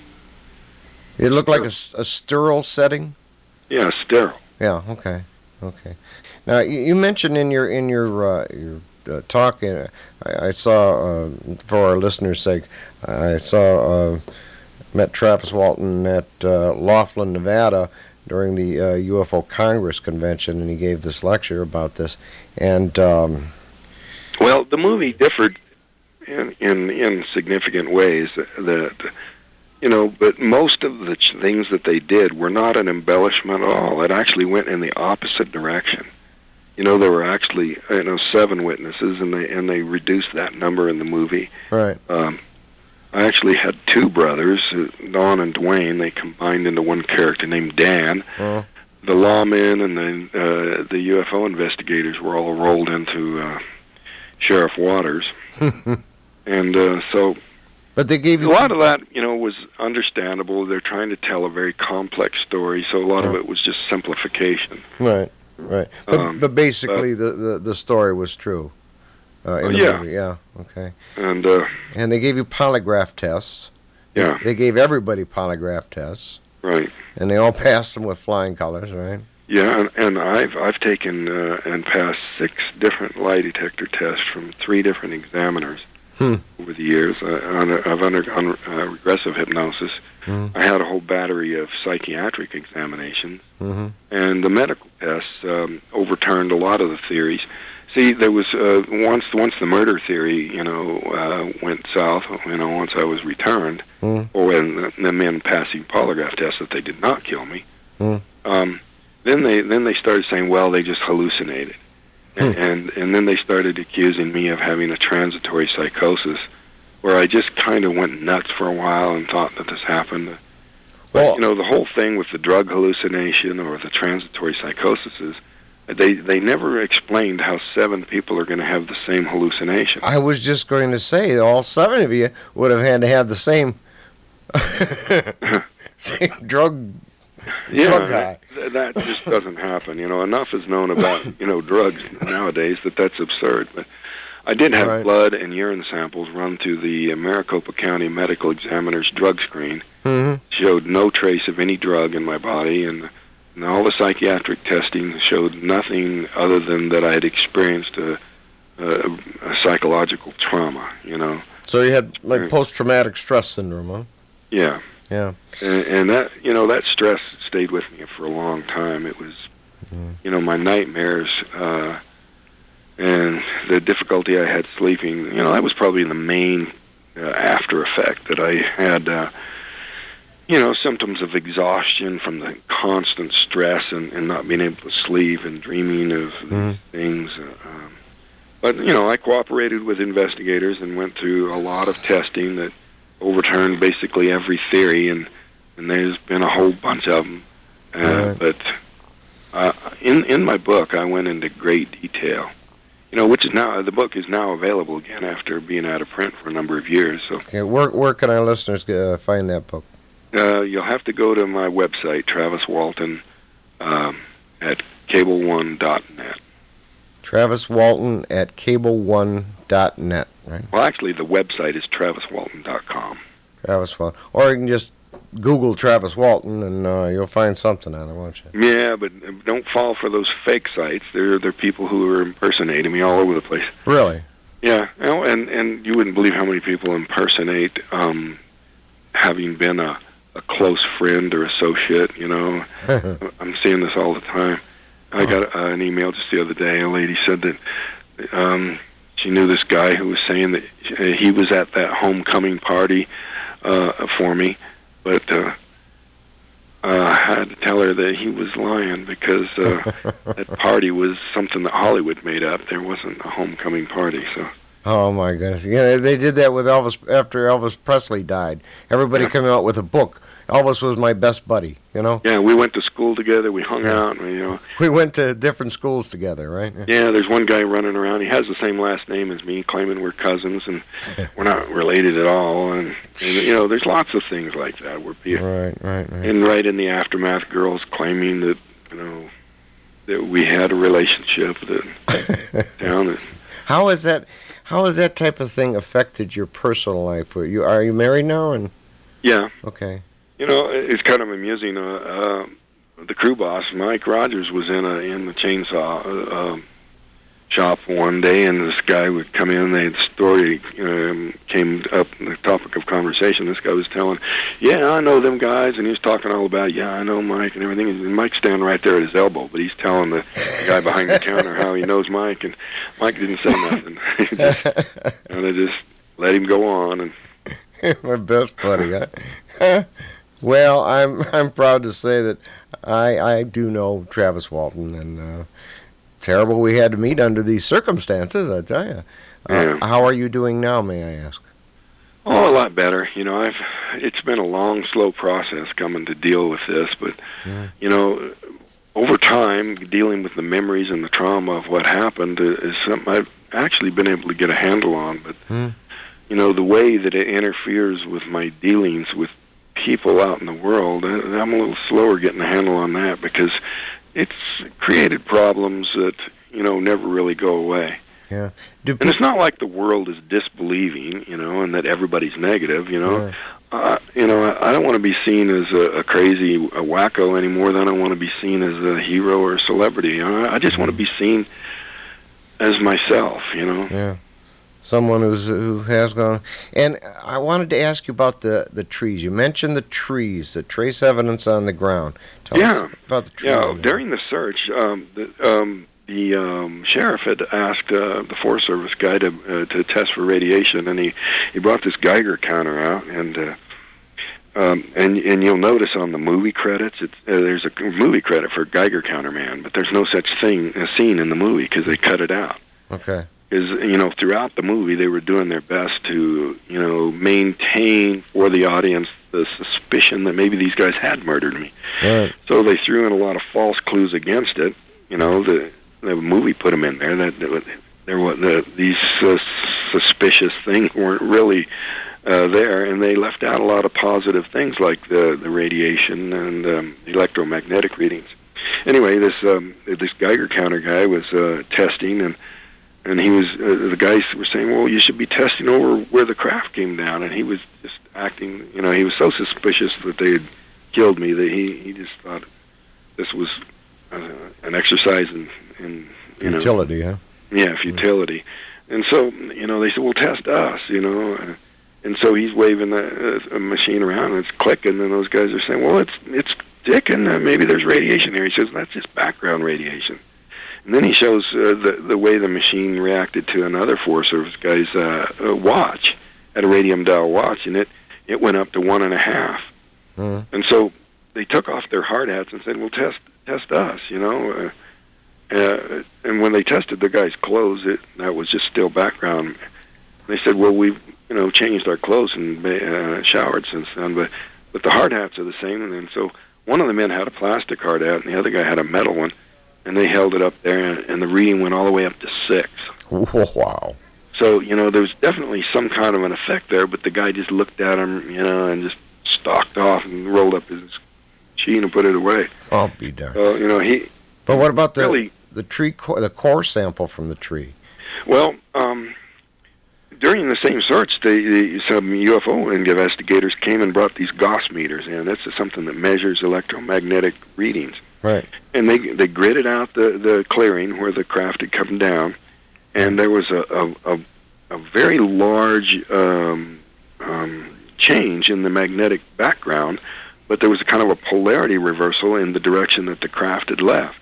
It looked like a, s- a sterile setting. yeah, sterile. Yeah. Okay. Okay. Now you, you mentioned in your in your uh, your uh, talk, uh, I, I saw uh, for our listeners' sake, I saw uh, met Travis Walton at uh, Laughlin, Nevada, during the uh, U F O Congress convention, and he gave this lecture about this. And um, Well, the movie differed in in, in significant ways. That, you know, but most of the ch- things that they did were not an embellishment at all. It actually went in the opposite direction. You know, there were actually, you know, seven witnesses, and they and they reduced that number in the movie. right. Um, I actually had two brothers, uh, Don and Dwayne. They combined into one character named Dan. Oh. The lawmen and the uh, the U F O investigators were all rolled into uh, Sheriff Waters, and uh, so But they gave a you lot of that, you know, was understandable. They're trying to tell a very complex story, so a lot of Yeah. it was just simplification. right. Right. But Um, but basically the, the the story was true. Uh, in Oh, the yeah. movie. Yeah. Okay. And uh, And they gave you polygraph tests. yeah, They gave everybody polygraph tests, right. and they all passed them with flying colors, right? Yeah, and, and I've I've taken uh, and passed six different lie detector tests from three different examiners Hmm. over the years. Uh, under, I've undergone uh, regressive hypnosis. Hmm. I had a whole battery of psychiatric examinations, Mm-hmm. and the medical tests um, overturned a lot of the theories. See, there was uh, once once the murder theory, you know, uh, went south. You know, once I was returned, Hmm. or when the, the men passing polygraph tests that they did not kill me. Hmm. Um, then they then they started saying, well, they just hallucinated, and, Hmm. and and then they started accusing me of having a transitory psychosis, where I just kind of went nuts for a while and thought that this happened. But, Well- you know, the whole thing with the drug hallucination or the transitory psychosis is they, they never explained how seven people are going to have the same hallucination. I was just going to say, all seven of you would have had to have the same, same drug, Yeah, drug high. that, that just doesn't happen. You know, enough is known about, you know, drugs nowadays that that's absurd. But I did have Right. blood and urine samples run through the Maricopa County Medical Examiner's drug screen. Mm-hmm. Showed no trace of any drug in my body, and, and all the psychiatric testing showed nothing other than that I had experienced a, a, a psychological trauma, you know. So you had like post-traumatic stress syndrome, huh? Yeah. Yeah. And, and that, you know, that stress stayed with me for a long time. It was, Mm. you know, my nightmares uh, and the difficulty I had sleeping, you know, that was probably the main uh, after effect that I had, uh, you know, symptoms of exhaustion from the constant stress and, and not being able to sleep and dreaming of Mm. these things. Uh, um, but, you know, I cooperated with investigators and went through a lot of testing that overturned basically every theory, and, and there's been a whole bunch of them. Uh, Right. But uh, in in my book, I went into great detail. You know, which is now the book is now available again after being out of print for a number of years. So Okay, where where can our listeners uh, find that book? uh, you'll have to go to my website, Travis Walton, um, at cable one dot net. Travis Walton at cable one dot net, right? Well, actually, the website is travis walton dot com. Travis Walton. Or you can just Google Travis Walton and uh, you'll find something on it, won't you? Yeah, but don't fall for those fake sites. There, there are people who are impersonating me all over the place. Really? Yeah, you know, and and you wouldn't believe how many people impersonate um, having been a, a close friend or associate. You know, I'm seeing this all the time. I got uh, an email just the other day. A lady said that um, she knew this guy who was saying that he was at that homecoming party uh, for me, but uh, uh, I had to tell her that he was lying because uh, that party was something that Hollywood made up. There wasn't a homecoming party, so. Oh my goodness! Yeah, they did that with Elvis after Elvis Presley died. Everybody came out with a book. Elvis was my best buddy, you know. Yeah, we went to school together. We hung out. And, you know. We went to different schools together, right? Yeah, there's one guy running around. He has the same last name as me, claiming we're cousins, and we're not related at all. And, and you know, there's lots of things like that where people. Right, right, right. And right in the aftermath, girls claiming that you know that we had a relationship. That down is. How is that? How has that type of thing affected your personal life? Are you are you married now? And Yeah. okay. You know, it's kind of amusing. Uh, uh, the crew boss, Mike Rogers, was in a in the chainsaw uh, um, shop one day, and this guy would come in. They had story um, came up, the topic of conversation. This guy was telling, "Yeah, I know them guys," and he was talking all about, "Yeah, I know Mike and everything." And Mike's standing right there at his elbow, but he's telling the guy behind the counter how he knows Mike, and Mike didn't say nothing. He just, and they just let him go on. And My best buddy. Huh? Well, I'm I'm proud to say that I I do know Travis Walton, and uh, terrible we had to meet under these circumstances. I tell you. Uh, Yeah. How are you doing now, may I ask? Oh, a lot better. You know, I've it's been a long, slow process coming to deal with this, but Yeah. you know, over time, dealing with the memories and the trauma of what happened is something I've actually been able to get a handle on. But Hmm. you know, the way that it interferes with my dealings with people out in the world, I'm a little slower getting a handle on that because it's created problems that you know never really go away. Yeah. Do And it's not like the world is disbelieving, you know, and that everybody's negative, you know. Yeah. Uh, you know, I, I don't want to be seen as a, a crazy a wacko any more than I want to be seen as a hero or a celebrity. You know, I just want to be seen as myself, you know. Yeah. Someone who's who has gone. And I wanted to ask you about the, the trees. You mentioned the trees, the trace evidence on the ground. Tell Yeah. us about the trees. Yeah, during the search, um, the, um, the um, sheriff had asked uh, the Forest Service guy to uh, to test for radiation, and he, he brought this Geiger counter out, and uh, um, and and you'll notice on the movie credits, it's, uh, there's a movie credit for Geiger counter man, but there's no such thing a scene in the movie because they cut it out. Okay. Is you know throughout the movie they were doing their best to you know maintain for the audience the suspicion that maybe these guys had murdered me. Right. So they threw in a lot of false clues against it. You know, the the movie put them in there that, that there were the, these uh, suspicious things weren't really uh, there, and they left out a lot of positive things like the the radiation and um, electromagnetic readings. Anyway, this um, this Geiger counter guy was uh, testing, and and he was uh, the guys were saying, well, you should be testing over where the craft came down, and he was just acting, you know, he was so suspicious that they had killed me that he, he just thought this was uh, an exercise in, in you know, futility, huh? Yeah, futility. Mm-hmm. And so, you know, they said, well, test us, you know, uh, and so he's waving the uh, a machine around, and it's clicking, and those guys are saying, well, it's it's ticking, uh, maybe there's radiation here. He says, that's just background radiation. And then he shows uh, the the way the machine reacted to another Forest Service guy's uh, uh, watch, at a radium dial watch, and it, it went up to one and a half. Mm. And so they took off their hard hats and said, well, test test us, you know. Uh, uh, and when they tested the guy's clothes, it that was just still background. They said, well, we've, you know, changed our clothes and uh, showered since then, but, but the hard hats are the same. And then so one of the men had a plastic hard hat, and the other guy had a metal one, and they held it up there, and, and the reading went all the way up to six. Wow. So, you know, there was definitely some kind of an effect there, but the guy just looked at him, you know, and just stalked off and rolled up his machine and put it away. I'll be darned. So, you know, he... But what about the really, the tree, core, the core sample from the tree? Well, um, during the same search, they, they, some U F O investigators came and brought these Gauss meters in. That's something that measures electromagnetic readings. Right. And they they gridded out the, the clearing where the craft had come down, and there was a a, a, a very large um, um, change in the magnetic background, but there was a kind of a polarity reversal in the direction that the craft had left.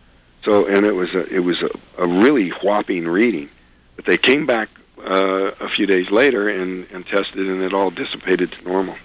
So, and it was a it was a, a really whopping reading. But they came back uh, a few days later and, and tested, and it all dissipated to normal.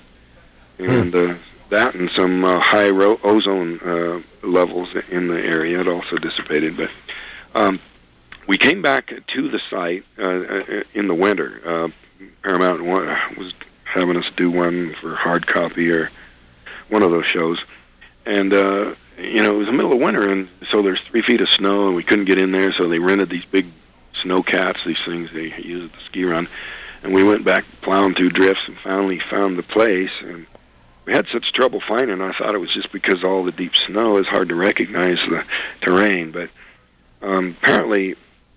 And uh, that and some uh, high ro- ozone uh, levels in the area had also dissipated. But um, we came back to the site uh, in the winter. Uh, Paramount was having us do one for hard copy or one of those shows. And, uh, you know, it was the middle of winter, and so there's three feet of snow, and we couldn't get in there, so they rented these big snow cats, these things they use at the ski run. And we went back plowing through drifts and finally found the place. And we had such trouble finding it, I thought it was just because all the deep snow is hard to recognize the terrain. But um, apparently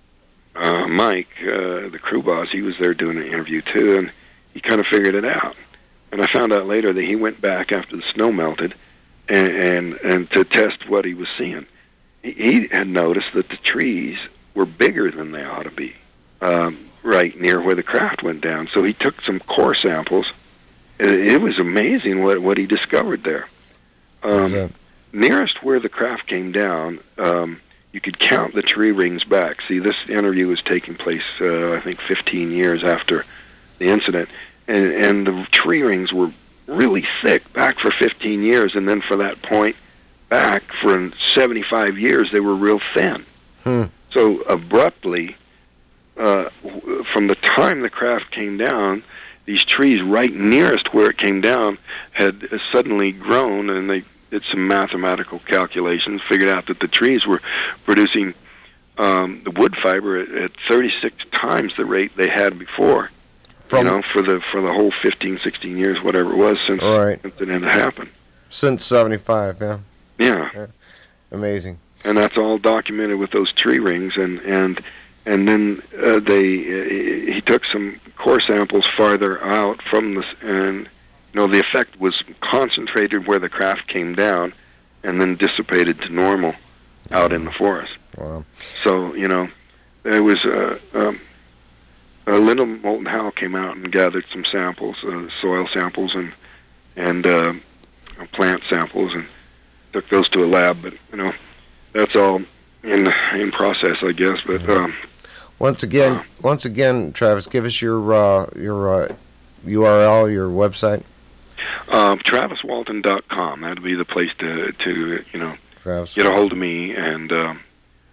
uh, Mike, uh, the crew boss, he was there doing an interview too, and he kind of figured it out. And I found out later that he went back after the snow melted and and, and to test what he was seeing. He, he had noticed that the trees were bigger than they ought to be, um, right near where the craft went down. So he took some core samples. It, it was amazing what, what he discovered there. Um, nearest where the craft came down, um, you could count the tree rings back. See, this interview was taking place, uh, I think, fifteen years after the incident. And, and the tree rings were really thick back for fifteen years, and then for that point back for seventy-five years, they were real thin. Hmm. So abruptly, uh, from the time the craft came down, these trees right nearest where it came down had suddenly grown, and they did some mathematical calculations, figured out that the trees were producing um, the wood fiber at, at thirty-six times the rate they had before. From, you know, for the for the whole fifteen, sixteen years, whatever it was, since, right. since it had happened. Since seventy-five, yeah. yeah. Yeah. Amazing. And that's all documented with those tree rings, and and and then uh, they uh, he took some core samples farther out from this, and you know the effect was concentrated where the craft came down, and then dissipated to normal out in the forest. Wow. So you know, there was uh, um, uh, Linda Moulton Howe came out and gathered some samples, uh, soil samples and and uh, plant samples, and took those to a lab. But you know, that's all in in process, I guess. But um, once again, uh, once again, Travis, give us your uh, your uh, U R L, your website. Um, Travis Walton dot com. That'd be the place to to you know Travis. get a hold of me, and um,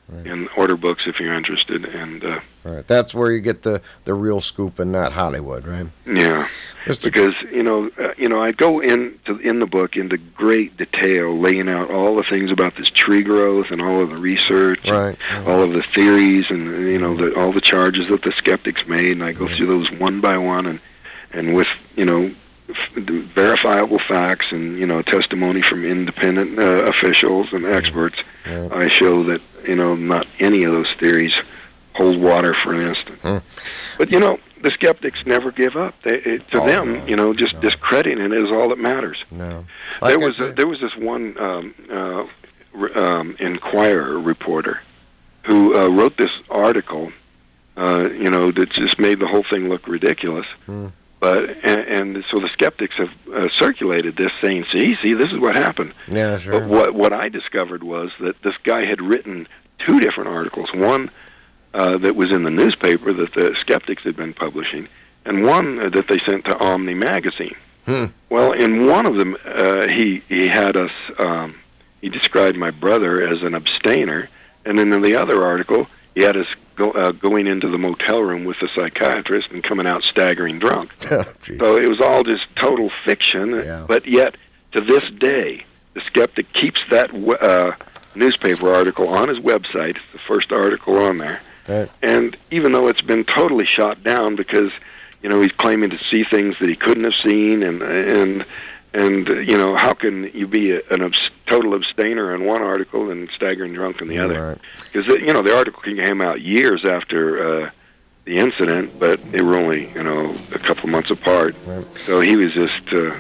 right. and order books if you're interested. And uh, right. That's where you get the, the real scoop and not Hollywood, right? Yeah. Just because, you know, uh, you know, I go into in the book into great detail, laying out all the things about this tree growth and all of the research, right. and all of the theories, and you know, the, all the charges that the skeptics made, and I go through those one by one, and and with you know, f- verifiable facts and you know, testimony from independent uh, officials and experts. Yeah. I show that you know, not any of those theories hold water, for instance. Hmm. But you know. The skeptics never give up. They, it, to oh, them, no, you know, just no. discrediting it is all that matters. No, like there was a, there was this one um, uh, um, Inquirer reporter who uh, wrote this article, uh, you know, that just made the whole thing look ridiculous. Hmm. But and, and so the skeptics have uh, circulated this, saying, "See, see, this is what happened." Yeah, sure. But what what I discovered was that this guy had written two different articles. One. Uh, that was in the newspaper that the skeptics had been publishing, and one uh, that they sent to Omni magazine. Hmm. Well, in one of them, uh, he he had us. Um, he described my brother as an abstainer, and then in the other article, he had us go, uh, going into the motel room with the psychiatrist and coming out staggering drunk. Oh, so it was all just total fiction. Yeah. But yet, to this day, the skeptic keeps that uh, newspaper article on his website. It's the first article on there. Right. And even though it's been totally shot down because, you know, he's claiming to see things that he couldn't have seen, and and and uh, you know, how can you be a, an abs- total abstainer in one article and staggering drunk in the other? Because right. you know, the article came out years after uh, the incident, but they were only you know a couple of months apart. Right. So he was just uh,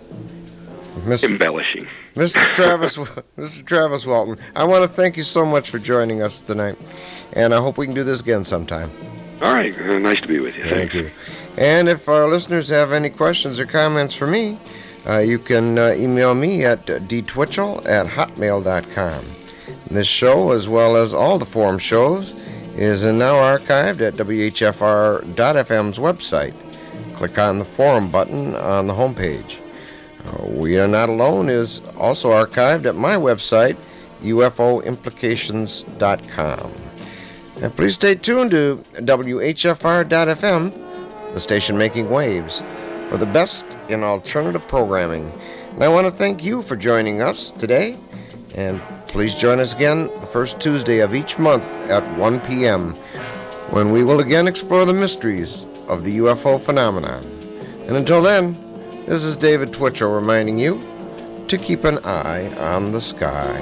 Mister embellishing. Mister Travis, Mister Travis Walton, I want to thank you so much for joining us tonight, and I hope we can do this again sometime. All right, uh, nice to be with you. Thank Thanks. you. And if our listeners have any questions or comments for me, uh, you can uh, email me at d twitchell at hotmail dot com. This show, as well as all the forum shows, is now archived at w h f r dot f m's website. Click on the forum button on the homepage. Uh, We Are Not Alone is also archived at my website, u f o implications dot com. And please stay tuned to w h f r dot f m, the station making waves, for the best in alternative programming. And I want to thank you for joining us today. And please join us again the first Tuesday of each month at one p.m. when we will again explore the mysteries of the U F O phenomenon. And until then, this is David Twitchell reminding you to keep an eye on the sky.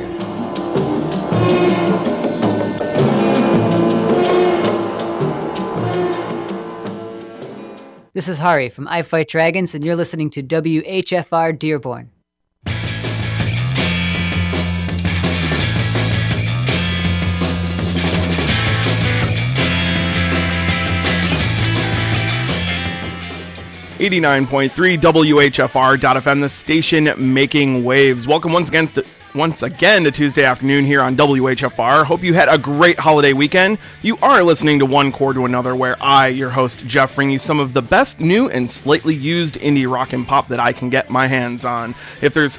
This is Hari from I Fight Dragons, and you're listening to W H F R Dearborn. eighty-nine point three W H F R dot F M, the station making waves. Welcome once again to once again to Tuesday afternoon here on W H F R. Hope you had a great holiday weekend. You are listening to One Chord to Another, where I, your host Jeff, bring you some of the best new and slightly used indie rock and pop that I can get my hands on. If there's